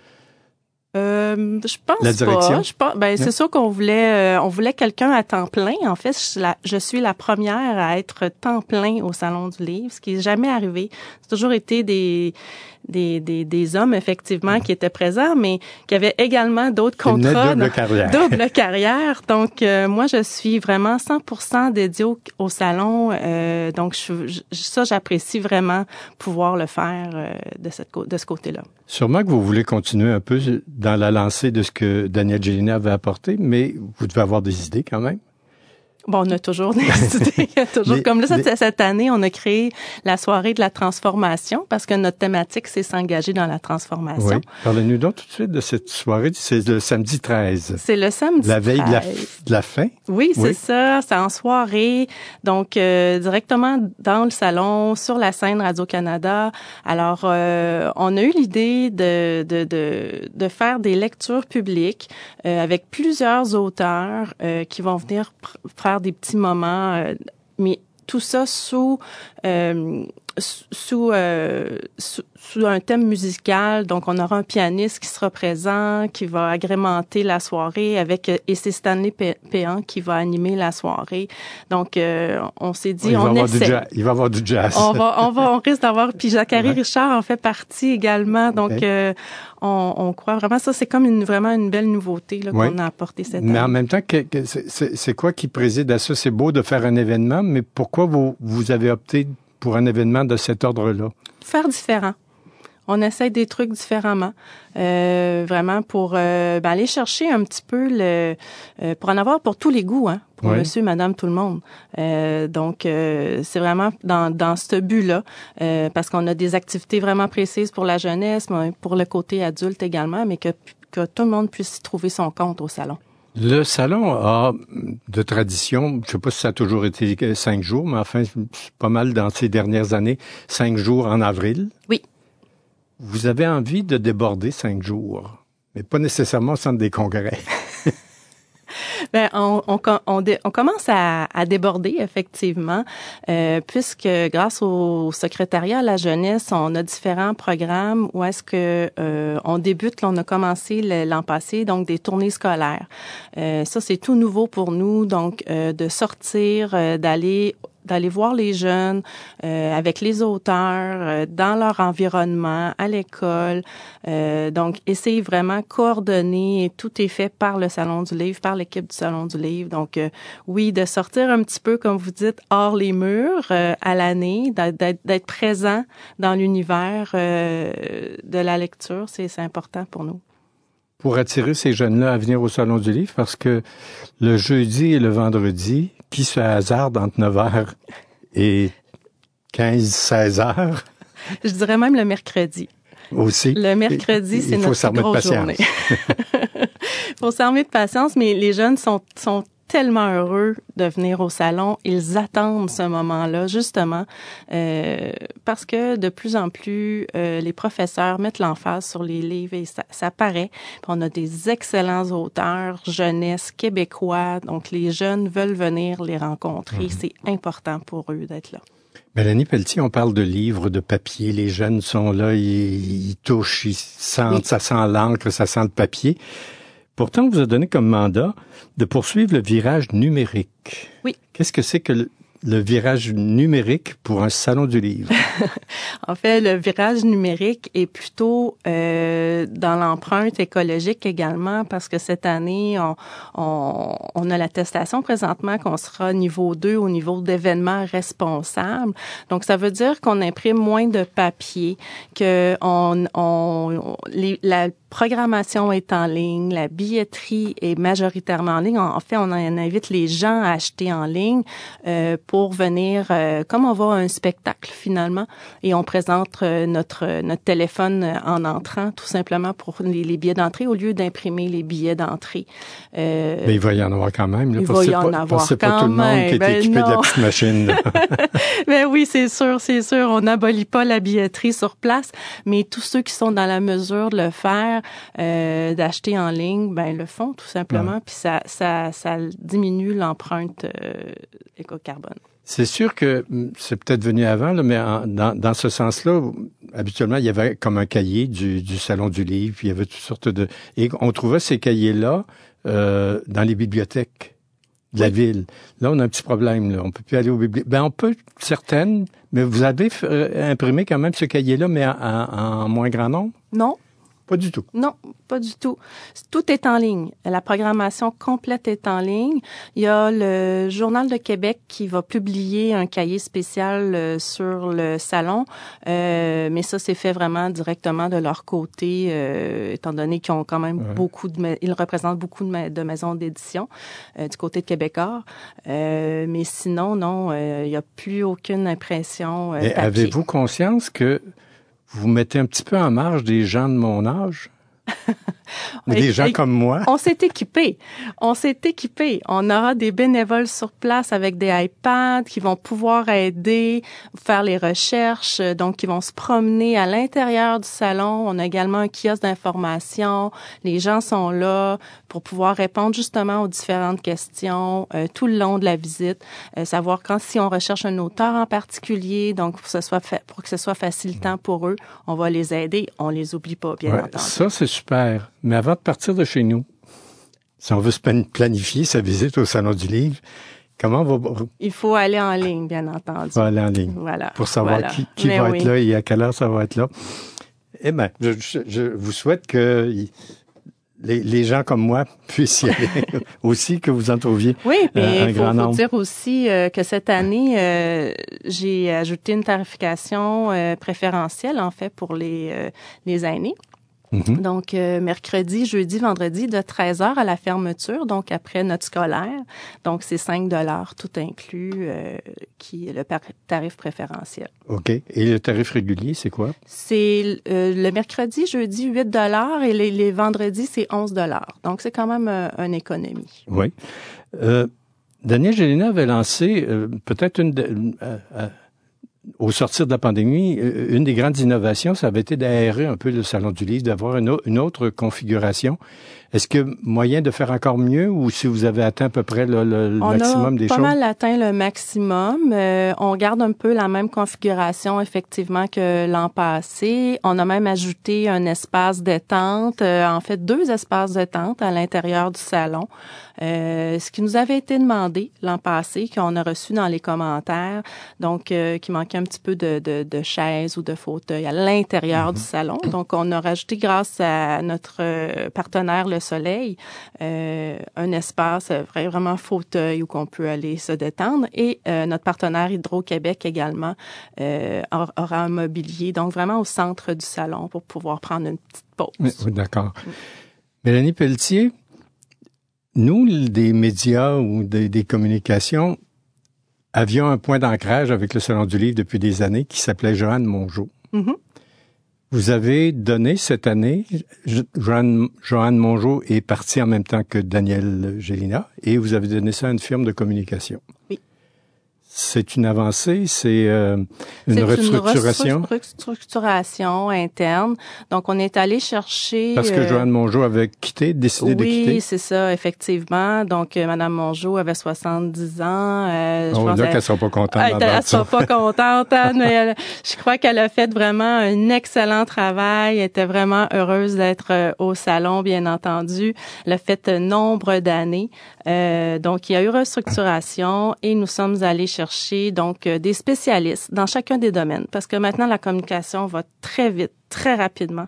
Euh, je pense la direction? pas. Je pense, ben, c'est sûr qu'on voulait, euh, on voulait quelqu'un à temps plein. En fait, je suis, la, je suis la première à être temps plein au Salon du Livre, ce qui n'est jamais arrivé. C'est toujours été des, des, des, des hommes, effectivement, qui étaient présents, mais qui avaient également d'autres contrats. Une double carrière. Double carrière. Donc, euh, moi, je suis vraiment cent pour cent dédiée au, au salon. Euh, donc, je, je, ça, j'apprécie vraiment pouvoir le faire euh, de, cette, de ce côté-là. Sûrement que vous voulez continuer un peu dans la lancée de ce que Daniel Gélina avait apporté, mais vous devez avoir des idées quand même. Bon, on a toujours des idées. toujours. Les, Comme là, cette, les... cette année, on a créé la soirée de la transformation parce que notre thématique, c'est s'engager dans la transformation. Oui. Parlez-nous donc tout de suite de cette soirée. C'est le samedi treize. C'est le samedi la veille treize. De la, de la fin. Oui, c'est oui. ça. C'est en soirée. Donc, euh, directement dans le salon, sur la scène Radio-Canada. Alors, euh, on a eu l'idée de, de, de, de faire des lectures publiques euh, avec plusieurs auteurs euh, qui vont venir pr- faire des petits moments, euh, mais tout ça sous euh, sous, euh, sous sous un thème musical. Donc, on aura un pianiste qui sera présent, qui va agrémenter la soirée avec et c'est Stanley Péan qui va animer la soirée. Donc, euh, on s'est dit, il on va essaie. Avoir du il va y avoir du jazz. On va, on va, on risque d'avoir. Puis Jacques-Harry ouais. Richard en fait partie également. Donc, okay. euh, on, on croit vraiment ça, c'est comme une vraiment une belle nouveauté là, oui. qu'on a apporté cette année. Mais en même temps, que, que c'est, c'est quoi qui préside à ça? C'est beau de faire un événement, mais pourquoi vous, vous avez opté pour un événement de cet ordre-là? Faire différent. On essaie des trucs différemment, euh, vraiment pour euh, ben aller chercher un petit peu le, euh, pour en avoir pour tous les goûts, hein, pour oui. Monsieur, Madame, tout le monde. Euh, donc euh, c'est vraiment dans dans ce but-là, euh, parce qu'on a des activités vraiment précises pour la jeunesse, mais pour le côté adulte également, mais que que tout le monde puisse y trouver son compte au salon. Le salon a de tradition, je sais pas si ça a toujours été cinq jours, mais enfin c'est pas mal dans ces dernières années, cinq jours en avril. Oui. Vous avez envie de déborder cinq jours, mais pas nécessairement au centre des congrès. Ben, on, on, on, on commence à, à déborder, effectivement, euh, puisque grâce au secrétariat à la jeunesse, on a différents programmes où est-ce que euh, on débute, là, on a commencé l'an passé, donc des tournées scolaires. Euh, ça, c'est tout nouveau pour nous, donc euh, de sortir, euh, d'aller d'aller voir les jeunes euh, avec les auteurs euh, dans leur environnement, à l'école. Euh, donc, essayer vraiment coordonner. Et tout est fait par le Salon du Livre, par l'équipe du Salon du Livre. Donc, euh, oui, de sortir un petit peu, comme vous dites, hors les murs euh, à l'année, d'être, d'être présent dans l'univers euh, de la lecture, c'est, c'est important pour nous. Pour attirer ces jeunes-là à venir au Salon du Livre, parce que le jeudi et le vendredi, qui se hasarde entre neuf heures et quinze seize heures? Je dirais même le mercredi. Aussi. Le mercredi, c'est notre plus grosse journée. Il faut s'armer de patience, mais les jeunes sont, sont tellement heureux de venir au salon. Ils attendent ce moment-là, justement, euh, parce que de plus en plus, euh, les professeurs mettent l'emphase sur les livres et ça, ça paraît. Puis on a des excellents auteurs, jeunesse, québécois, donc les jeunes veulent venir les rencontrer. Mmh. C'est important pour eux d'être là. Mélanie Pelletier, on parle de livres, de papier. Les jeunes sont là, ils, ils touchent, ils sentent, oui. Ça sent l'encre, ça sent le papier. Pourtant, on vous a donné comme mandat de poursuivre le virage numérique. Oui. Qu'est-ce que c'est que le, le virage numérique pour un salon du livre? En fait, le virage numérique est plutôt euh, dans l'empreinte écologique également, parce que cette année, on, on, on a l'attestation présentement qu'on sera niveau deux au niveau d'événements responsables. Donc, ça veut dire qu'on imprime moins de papier, que on, on les, la programmation est en ligne, la billetterie est majoritairement en ligne. En fait, on invite les gens à acheter en ligne euh, pour venir, euh, comme on va à un spectacle finalement, et on présente euh, notre notre téléphone en entrant, tout simplement pour les, les billets d'entrée, au lieu d'imprimer les billets d'entrée. Euh, Mais il va y en avoir quand même. Là, il va y en pas, avoir c'est quand pas tout le monde même. qui est Ben équipé non. de la petite machine. Ben oui, c'est sûr, c'est sûr. On n'abolit pas la billetterie sur place, mais tous ceux qui sont dans la mesure de le faire, Euh, d'acheter en ligne, ben le font tout simplement, ouais. Puis ça, ça, ça diminue l'empreinte euh, éco-carbone. C'est sûr que c'est peut-être venu avant, là, mais en, dans, dans ce sens-là, habituellement, il y avait comme un cahier du, du Salon du Livre, puis il y avait toutes sortes de... Et on trouvait ces cahiers-là euh, dans les bibliothèques de la oui. ville. Là, on a un petit problème. Là. On peut plus aller aux bibliothèques. Ben, on peut, certaines, mais vous avez euh, imprimé quand même ce cahier-là, mais en, en, en moins grand nombre? Non. Pas du tout. Non, pas du tout. Tout est en ligne. La programmation complète est en ligne. Il y a le Journal de Québec qui va publier un cahier spécial euh, sur le salon, euh, mais ça, c'est fait vraiment directement de leur côté, euh, étant donné qu'ils ont quand même ouais. beaucoup de... Ils représentent beaucoup de, ma- de maisons d'édition euh, du côté de Québécois. Euh, mais sinon, non, euh, il n'y a plus aucune impression euh, Et papier. Avez-vous conscience que vous mettez un petit peu en marge des gens de mon âge? Ou des gens comme moi? On s'est équipés. On s'est équipés. On aura des bénévoles sur place avec des iPads qui vont pouvoir aider, faire les recherches, donc qui vont se promener à l'intérieur du salon. On a également un kiosque d'information. Les gens sont là pour pouvoir répondre justement aux différentes questions euh, tout le long de la visite. Euh, savoir quand, si on recherche un auteur en particulier, donc pour que ce soit, fa- pour que ce soit facilitant pour eux, on va les aider. On les oublie pas, bien ouais, entendu. Ça, c'est super. Mais avant de partir de chez nous, si on veut se planifier sa visite au Salon du Livre, comment on va... Il faut aller en ligne, bien entendu. Il faut aller en ligne. Voilà. Pour savoir voilà. qui, qui va oui. être là et à quelle heure ça va être là. Eh bien, je, je, je vous souhaite que les, les gens comme moi puissent y aller aussi, que vous en trouviez oui, mais euh, un il faut, grand nombre. faut dire aussi euh, que cette année, euh, j'ai ajouté une tarification euh, préférentielle, en fait, pour les, euh, les aînés. Mm-hmm. Donc, euh, mercredi, jeudi, vendredi, de treize heures à la fermeture, donc après notre scolaire. Donc, c'est cinq dollars tout inclus, euh, qui est le par- tarif préférentiel. OK. Et le tarif régulier, c'est quoi? C'est euh, le mercredi, jeudi, huit dollars et les, les vendredis, c'est onze dollars. Donc, c'est quand même euh, une économie. Oui. Euh, Daniel Gélina avait lancé euh, peut-être une... De, euh, euh, au sortir de la pandémie, une des grandes innovations, ça avait été d'aérer un peu le Salon du Livre, d'avoir une, o- une autre configuration. Est-ce qu'il y a moyen de faire encore mieux ou si vous avez atteint à peu près le, le, le maximum des choses? On a pas mal atteint le maximum. Euh, on garde un peu la même configuration, effectivement, que l'an passé. On a même ajouté un espace détente, euh, en fait deux espaces détente à l'intérieur du salon. Euh, ce qui nous avait été demandé l'an passé, qu'on a reçu dans les commentaires, donc euh, qui manquait un petit peu de, de, de chaises ou de fauteuils à l'intérieur mm-hmm. du salon. Donc, on a rajouté, grâce à notre euh, partenaire Le Soleil, euh, un espace vraiment fauteuil où qu'on peut aller se détendre. Et euh, notre partenaire Hydro-Québec également euh, aura un mobilier, donc vraiment au centre du salon pour pouvoir prendre une petite pause. Oui, oui, d'accord. Mm. Mélanie Pelletier, nous, des médias ou des, des communications, avions un point d'ancrage avec le Salon du Livre depuis des années qui s'appelait Joanne Mongeau. Mm-hmm. Vous avez donné cette année, Joanne, Joanne Mongeau est partie en même temps que Daniel Gélina, et vous avez donné ça à une firme de communication. Oui. C'est une avancée, c'est euh, une c'est restructuration. une restructuration interne. Donc, on est allé chercher... Parce que Joanne Mongeau avait quitté, décidé oui, de quitter. Oui, c'est ça, effectivement. Donc, euh, Mme Mongeau avait soixante-dix ans. Euh, oh, je pense là, qu'elle ne sera pas contente. Elle ne sera pas contente, Anne, mais elle, je crois qu'elle a fait vraiment un excellent travail. Elle était vraiment heureuse d'être euh, au salon, bien entendu. Elle a fait euh, nombre d'années. Euh, donc, il y a eu restructuration et nous sommes allés chercher chercher donc des spécialistes dans chacun des domaines, parce que maintenant la communication va très vite, très rapidement.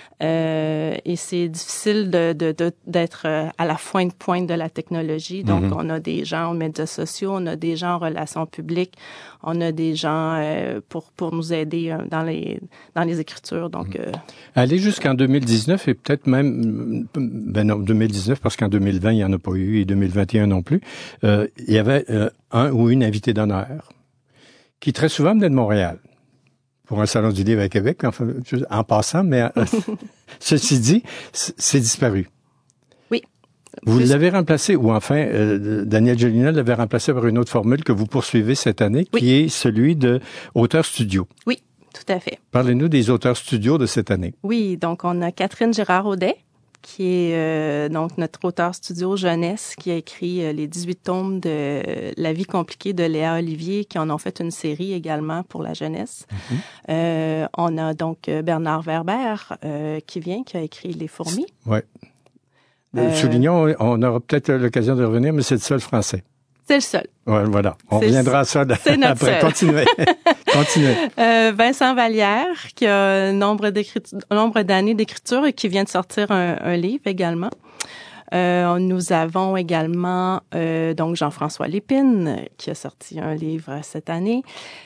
Euh, et c'est difficile de, de, de, d'être à la pointe pointe de la technologie. Donc, mm-hmm. on a des gens aux médias sociaux, on a des gens en relations publiques, on a des gens euh, pour pour nous aider euh, dans les dans les écritures. Donc, euh... aller jusqu'en deux mille dix-neuf et peut-être même ben non deux mille dix-neuf parce qu'en deux mille vingt il y en a pas eu et deux mille vingt et un non plus. Euh, il y avait euh, un ou une invitée d'honneur qui très souvent venait de Montréal. Pour un salon du livre à Québec, enfin, en passant, mais euh, ceci dit, c'est disparu. Oui. Vous Plus... l'avez remplacé, ou enfin, euh, Daniel Gélina l'avait remplacé par une autre formule que vous poursuivez cette année, oui. qui est celui de auteur studio. Oui, tout à fait. Parlez-nous des auteurs studio de cette année. Oui, donc on a Catherine Girard-Audet, qui est euh, donc notre auteur studio jeunesse, qui a écrit euh, les dix-huit tomes de La vie compliquée de Léa Olivier, qui en ont fait une série également pour la jeunesse. Mm-hmm. Euh, on a donc Bernard Werber, euh, qui vient, qui a écrit Les fourmis. Oui. Euh, Soulignons, on aura peut-être l'occasion de revenir, mais c'est le seul français. C'est le seul. Ouais, voilà. On c'est reviendra à ça c'est notre après. Seul. Continuez. Continuez. Euh, Vincent Vallière, qui a un nombre, nombre d'années d'écriture et qui vient de sortir un, un livre également. Euh, nous avons également euh, donc Jean-François Lépine, qui a sorti un livre cette année.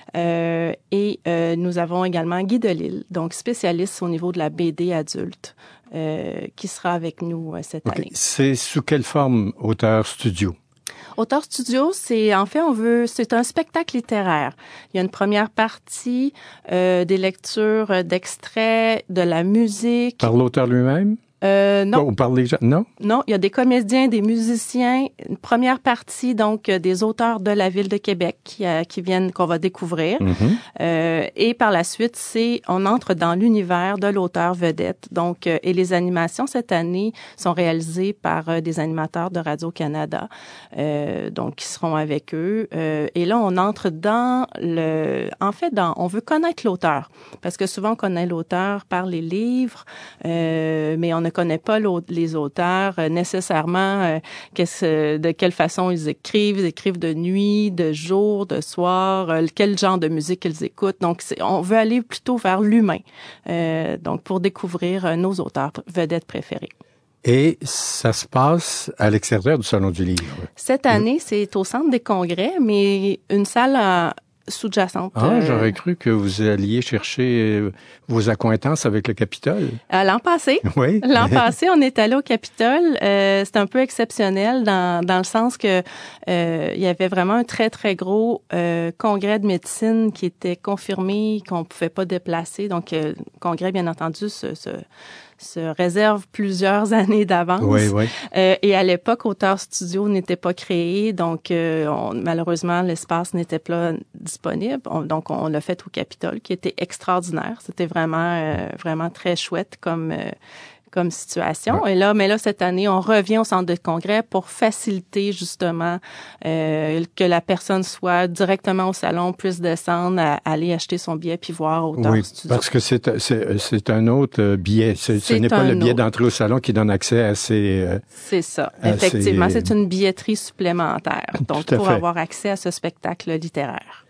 Euh, et euh, nous avons également Guy Delisle, donc spécialiste au niveau de la B D adulte, euh, qui sera avec nous euh, cette okay. année. C'est sous quelle forme, auteur studio? Auteur studio, c'est en fait on veut c'est un spectacle littéraire. Il y a une première partie euh, des lectures d'extraits, de la musique. Par l'auteur lui-même? Euh, non. On parle des gens? Non? Non, il y a des comédiens, des musiciens. Une première partie, donc, des auteurs de la ville de Québec qui, euh, qui viennent, qu'on va découvrir. Mm-hmm. Euh, et par la suite, c'est, on entre dans l'univers de l'auteur vedette. Donc, euh, et les animations cette année sont réalisées par euh, des animateurs de Radio-Canada, euh, donc, qui seront avec eux. Euh, et là, on entre dans le, en fait, dans, on veut connaître l'auteur. Parce que souvent, on connaît l'auteur par les livres, euh, mais on ne connaît pas les auteurs euh, nécessairement euh, qu'est-ce, de quelle façon ils écrivent. Ils écrivent de nuit, de jour, de soir, euh, quel genre de musique ils écoutent. Donc, c'est, on veut aller plutôt vers l'humain, euh, donc pour découvrir euh, nos auteurs vedettes préférés. Et ça se passe à l'extérieur du Salon du Livre. Cette année, c'est au Centre des Congrès, mais une salle à sous-jacente. Ah, euh... j'aurais cru que vous alliez chercher vos accointances avec le Capitole. Euh, l'an passé. Oui. L'an passé, on est allé au Capitole. Euh, c'était un peu exceptionnel dans, dans le sens que euh, il y avait vraiment un très, très gros euh, congrès de médecine qui était confirmé, qu'on pouvait pas déplacer. Donc, euh, congrès, bien entendu, ce, ce se réserve plusieurs années d'avance. Oui, oui. Euh, et à l'époque, Auteur Studio n'était pas créé, donc euh, on, malheureusement, l'espace n'était pas disponible. On, donc, on l'a fait au Capitole, qui était extraordinaire. C'était vraiment, euh, vraiment très chouette comme... Euh, comme situation. Ouais. Et là, mais là, cette année, on revient au centre de congrès pour faciliter justement euh, que la personne soit directement au salon, puisse descendre, à, à aller acheter son billet puis voir Auteur oui, Studio. Parce que c'est, c'est, c'est un autre billet. C'est, c'est ce n'est pas le billet autre. d'entrée au salon qui donne accès à ces... Euh, c'est ça. Effectivement, ces... c'est une billetterie supplémentaire. Donc, pour fait. avoir accès à ce spectacle littéraire.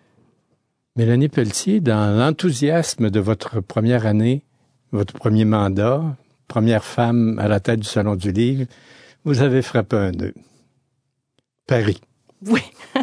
Mélanie Pelletier, dans l'enthousiasme de votre première année, votre premier mandat, première femme à la tête du Salon du Livre, vous avez frappé un nœud. Paris. Oui.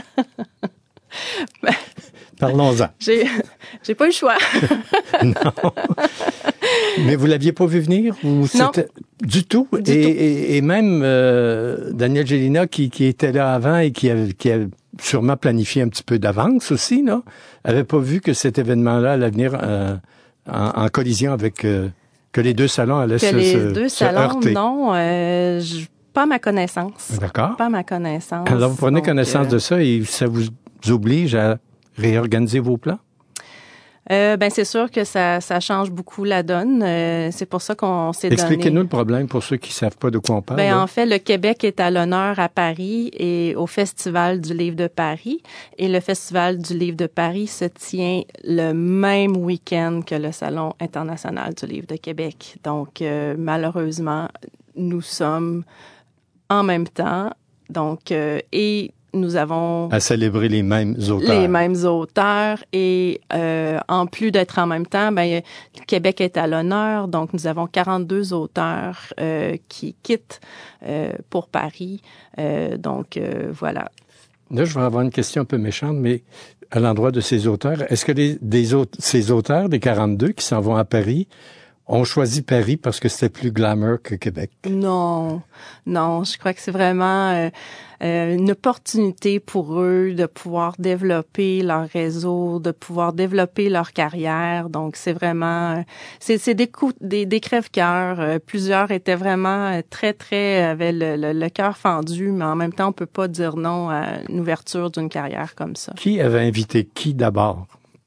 ben, Parlons-en. J'ai, j'ai pas eu le choix. Non. Mais vous l'aviez pas vu venir? Ou non. Du tout. Du et, tout. Et, et même euh, Daniel Gélina, qui, qui était là avant et qui avait, qui avait sûrement planifié un petit peu d'avance aussi, non? Avait pas vu que cet événement-là allait venir euh, en, en collision avec... Euh, que les deux salons allaient que se, les se, deux se salons, heurter. Non, euh, je, pas à ma connaissance. D'accord. Pas à ma connaissance. Alors, vous prenez donc, connaissance euh... de ça et ça vous oblige à réorganiser vos plans? Euh, ben c'est sûr que ça, ça change beaucoup la donne. Euh, c'est pour ça qu'on s'est donné... Expliquez-nous le problème pour ceux qui savent pas de quoi on parle. Ben là. en fait, le Québec est à l'honneur à Paris et au Festival du Livre de Paris. Et le Festival du Livre de Paris se tient le même week-end que le Salon international du Livre de Québec. Donc, euh, malheureusement, nous sommes en même temps. Donc, euh, et nous avons... À célébrer les mêmes auteurs. Les mêmes auteurs. Et euh, en plus d'être en même temps, ben, Québec est à l'honneur. Donc, nous avons quarante-deux auteurs euh, qui quittent euh, pour Paris. Euh, donc, euh, voilà. Là, je vais avoir une question un peu méchante, mais à l'endroit de ces auteurs, est-ce que les, des autres, ces auteurs, des quarante-deux qui s'en vont à Paris, ont choisi Paris parce que c'était plus glamour que Québec? Non, non. Je crois que c'est vraiment euh, euh, une opportunité pour eux de pouvoir développer leur réseau, de pouvoir développer leur carrière. Donc, c'est vraiment... C'est, c'est des coups, des, des crève-cœurs. Euh, plusieurs étaient vraiment très, très... avaient le, le, le cœur fendu, mais en même temps, on peut pas dire non à une ouverture d'une carrière comme ça. Qui avait invité qui d'abord?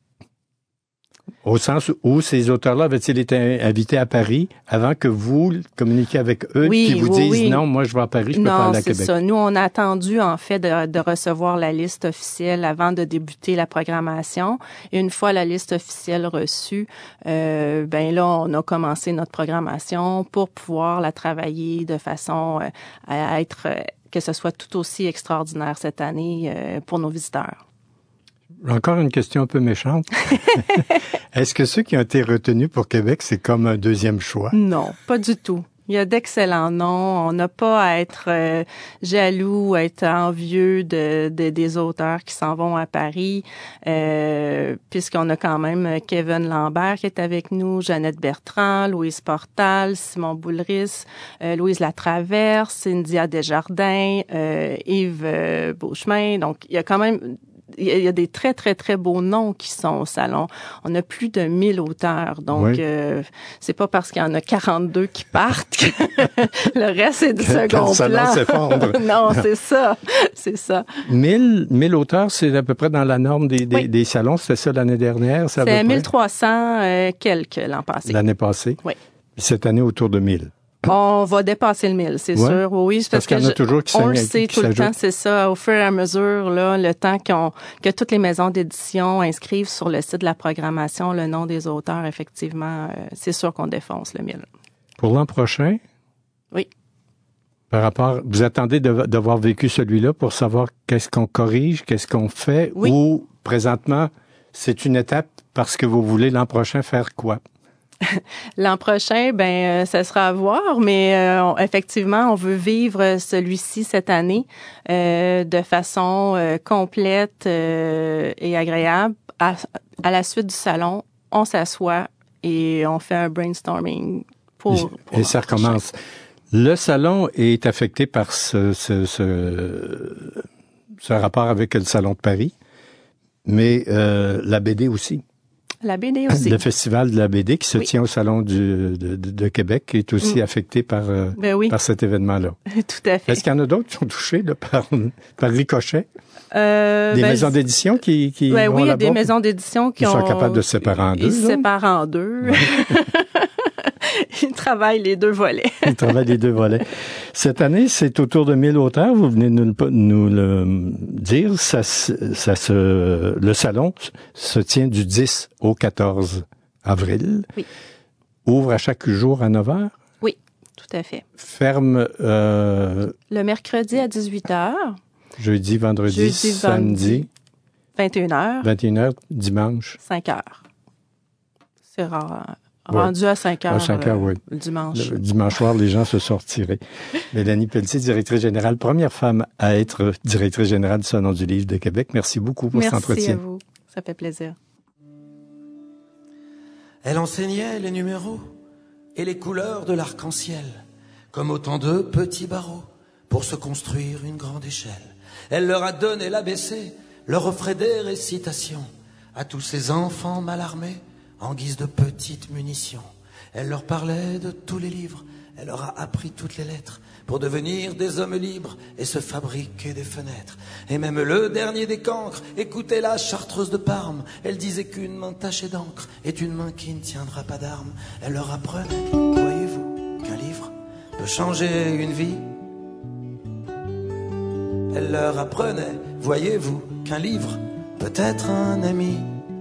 Au sens où ces auteurs-là avaient-ils été invités à Paris avant que vous communiquiez avec eux, oui, qui vous oui, disent oui. non, moi je vais à Paris, je peux non, pas aller à c'est Québec. Ça. Nous, on a attendu en fait de, de recevoir la liste officielle avant de débuter la programmation. Et une fois la liste officielle reçue, euh, ben là, on a commencé notre programmation pour pouvoir la travailler de façon euh, à être euh, que ce soit tout aussi extraordinaire cette année euh, pour nos visiteurs. Encore une question un peu méchante. Est-ce que ceux qui ont été retenus pour Québec, c'est comme un deuxième choix? Non, pas du tout. Il y a d'excellents noms. On n'a pas à être euh, jaloux, à être envieux de, de des auteurs qui s'en vont à Paris, euh, puisqu'on a quand même Kevin Lambert qui est avec nous, Jeannette Bertrand, Louise Portal, Simon Boulris, euh, Louise Latraverse, Cynthia Desjardins, euh, Yves euh, Beauchemin. Donc, il y a quand même... Il y a des très, très, très beaux noms qui sont au salon. On a plus de mille auteurs. Donc, oui. euh, c'est pas parce qu'il y en a quarante-deux qui partent que le reste est du second le salon plan. s'effondre. Non, c'est ça. C'est ça. mille, mille auteurs, c'est à peu près dans la norme des, des, oui. des salons. C'était ça l'année dernière? C'est, c'est mille trois cents euh, quelques l'an passé. L'année passée? Oui. Cette année, autour de mille. On va dépasser le mille, c'est ouais. sûr. Oui, parce, parce qu'il y en a je, toujours qui on le sait qui tout s'ajoutent. le temps, c'est ça. Au fur et à mesure, là, le temps qu'on, que toutes les maisons d'édition inscrivent sur le site de la programmation le nom des auteurs, effectivement, euh, c'est sûr qu'on défonce le mille. Pour l'an prochain? Oui. Par rapport, vous attendez de, d'avoir vécu celui-là pour savoir qu'est-ce qu'on corrige, qu'est-ce qu'on fait, oui. ou présentement, c'est une étape parce que vous voulez l'an prochain faire quoi? L'an prochain, ben, euh, ça sera à voir, mais euh, on, effectivement, on veut vivre celui-ci cette année euh, de façon euh, complète euh, et agréable. À, à la suite du salon, on s'assoit et on fait un brainstorming pour. pour et ça recommence. Le salon est affecté par ce, ce, ce, ce rapport avec le Salon de Paris, mais euh, la B D aussi. La B D aussi. Le festival de la B D qui se oui. tient au Salon du, de, de, de Québec est aussi mmh. affecté par, euh, ben oui. par cet événement-là. Tout à fait. Est-ce qu'il y en a d'autres qui sont touchés là, par, par ricochet? Euh, des ben, maisons d'édition qui, qui ben, vont oui, il y a là-bas? des maisons d'édition qui ils ont... sont capables de se séparer en deux. Ils se séparent en deux. Ils travaillent les deux volets. Ils travaillent les deux volets. Cette année, c'est autour de mille auteurs. Vous venez de nous, nous le dire. Ça, ça se, le salon se tient du dix au quatorze avril. Oui. Ouvre à chaque jour à neuf heures. Oui, tout à fait. Ferme... Euh, le mercredi à dix-huit heures. Jeudi, vendredi, Jeudi, samedi. vingt et une heures. vingt et une heures, dimanche. cinq heures. C'est rare. Rendu ouais. à cinq heures, à cinq heures, oui. Le dimanche. Le dimanche soir, les gens se sont retirés. Mélanie Pelletier, directrice générale, première femme à être directrice générale du Salon du Livre de Québec. Merci beaucoup pour Merci cet entretien. Merci à vous. Ça fait plaisir. Elle enseignait les numéros et les couleurs de l'arc-en-ciel, comme autant de petits barreaux pour se construire une grande échelle. Elle leur a donné l'A B C, leur offrait des récitations à tous ces enfants mal armés, en guise de petites munitions. Elle leur parlait de tous les livres, elle leur a appris toutes les lettres pour devenir des hommes libres et se fabriquer des fenêtres. Et même le dernier des cancres écoutait la chartreuse de Parme. Elle disait qu'une main tachée d'encre est une main qui ne tiendra pas d'armes. Elle leur apprenait, voyez-vous, qu'un livre peut changer une vie. Elle leur apprenait, voyez-vous, qu'un livre peut être un ami.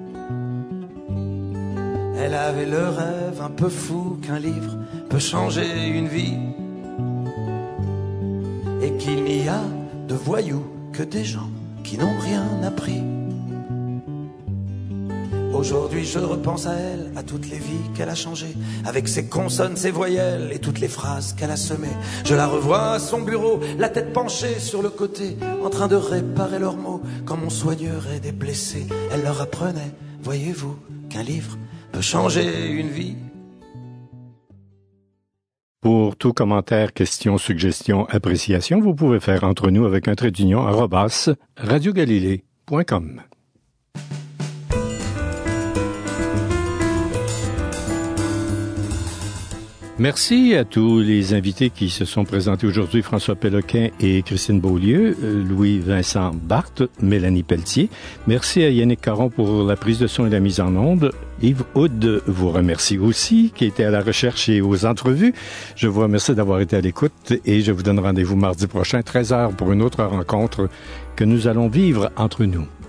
Elle avait le rêve un peu fou qu'un livre peut changer une vie. Et qu'il n'y a de voyous que des gens qui n'ont rien appris. Aujourd'hui je repense à elle, à toutes les vies qu'elle a changées, avec ses consonnes, ses voyelles et toutes les phrases qu'elle a semées. Je la revois à son bureau, la tête penchée sur le côté, en train de réparer leurs mots, comme on soignerait des blessés. Elle leur apprenait, voyez-vous, qu'un livre peut changer une vie. Pour tout commentaire, question, suggestion, appréciation, vous pouvez faire entre nous avec un trait d'union arobase radio galilée point com. Merci à tous les invités qui se sont présentés aujourd'hui, François Péloquin et Christine Beaulieu, Louis-Vincent Barthe, Mélanie Pelletier. Merci à Yannick Caron pour la prise de son et la mise en onde. Yves Hood vous remercie aussi, qui était à la recherche et aux entrevues. Je vous remercie d'avoir été à l'écoute et je vous donne rendez-vous mardi prochain, treize heures, pour une autre rencontre que nous allons vivre entre nous.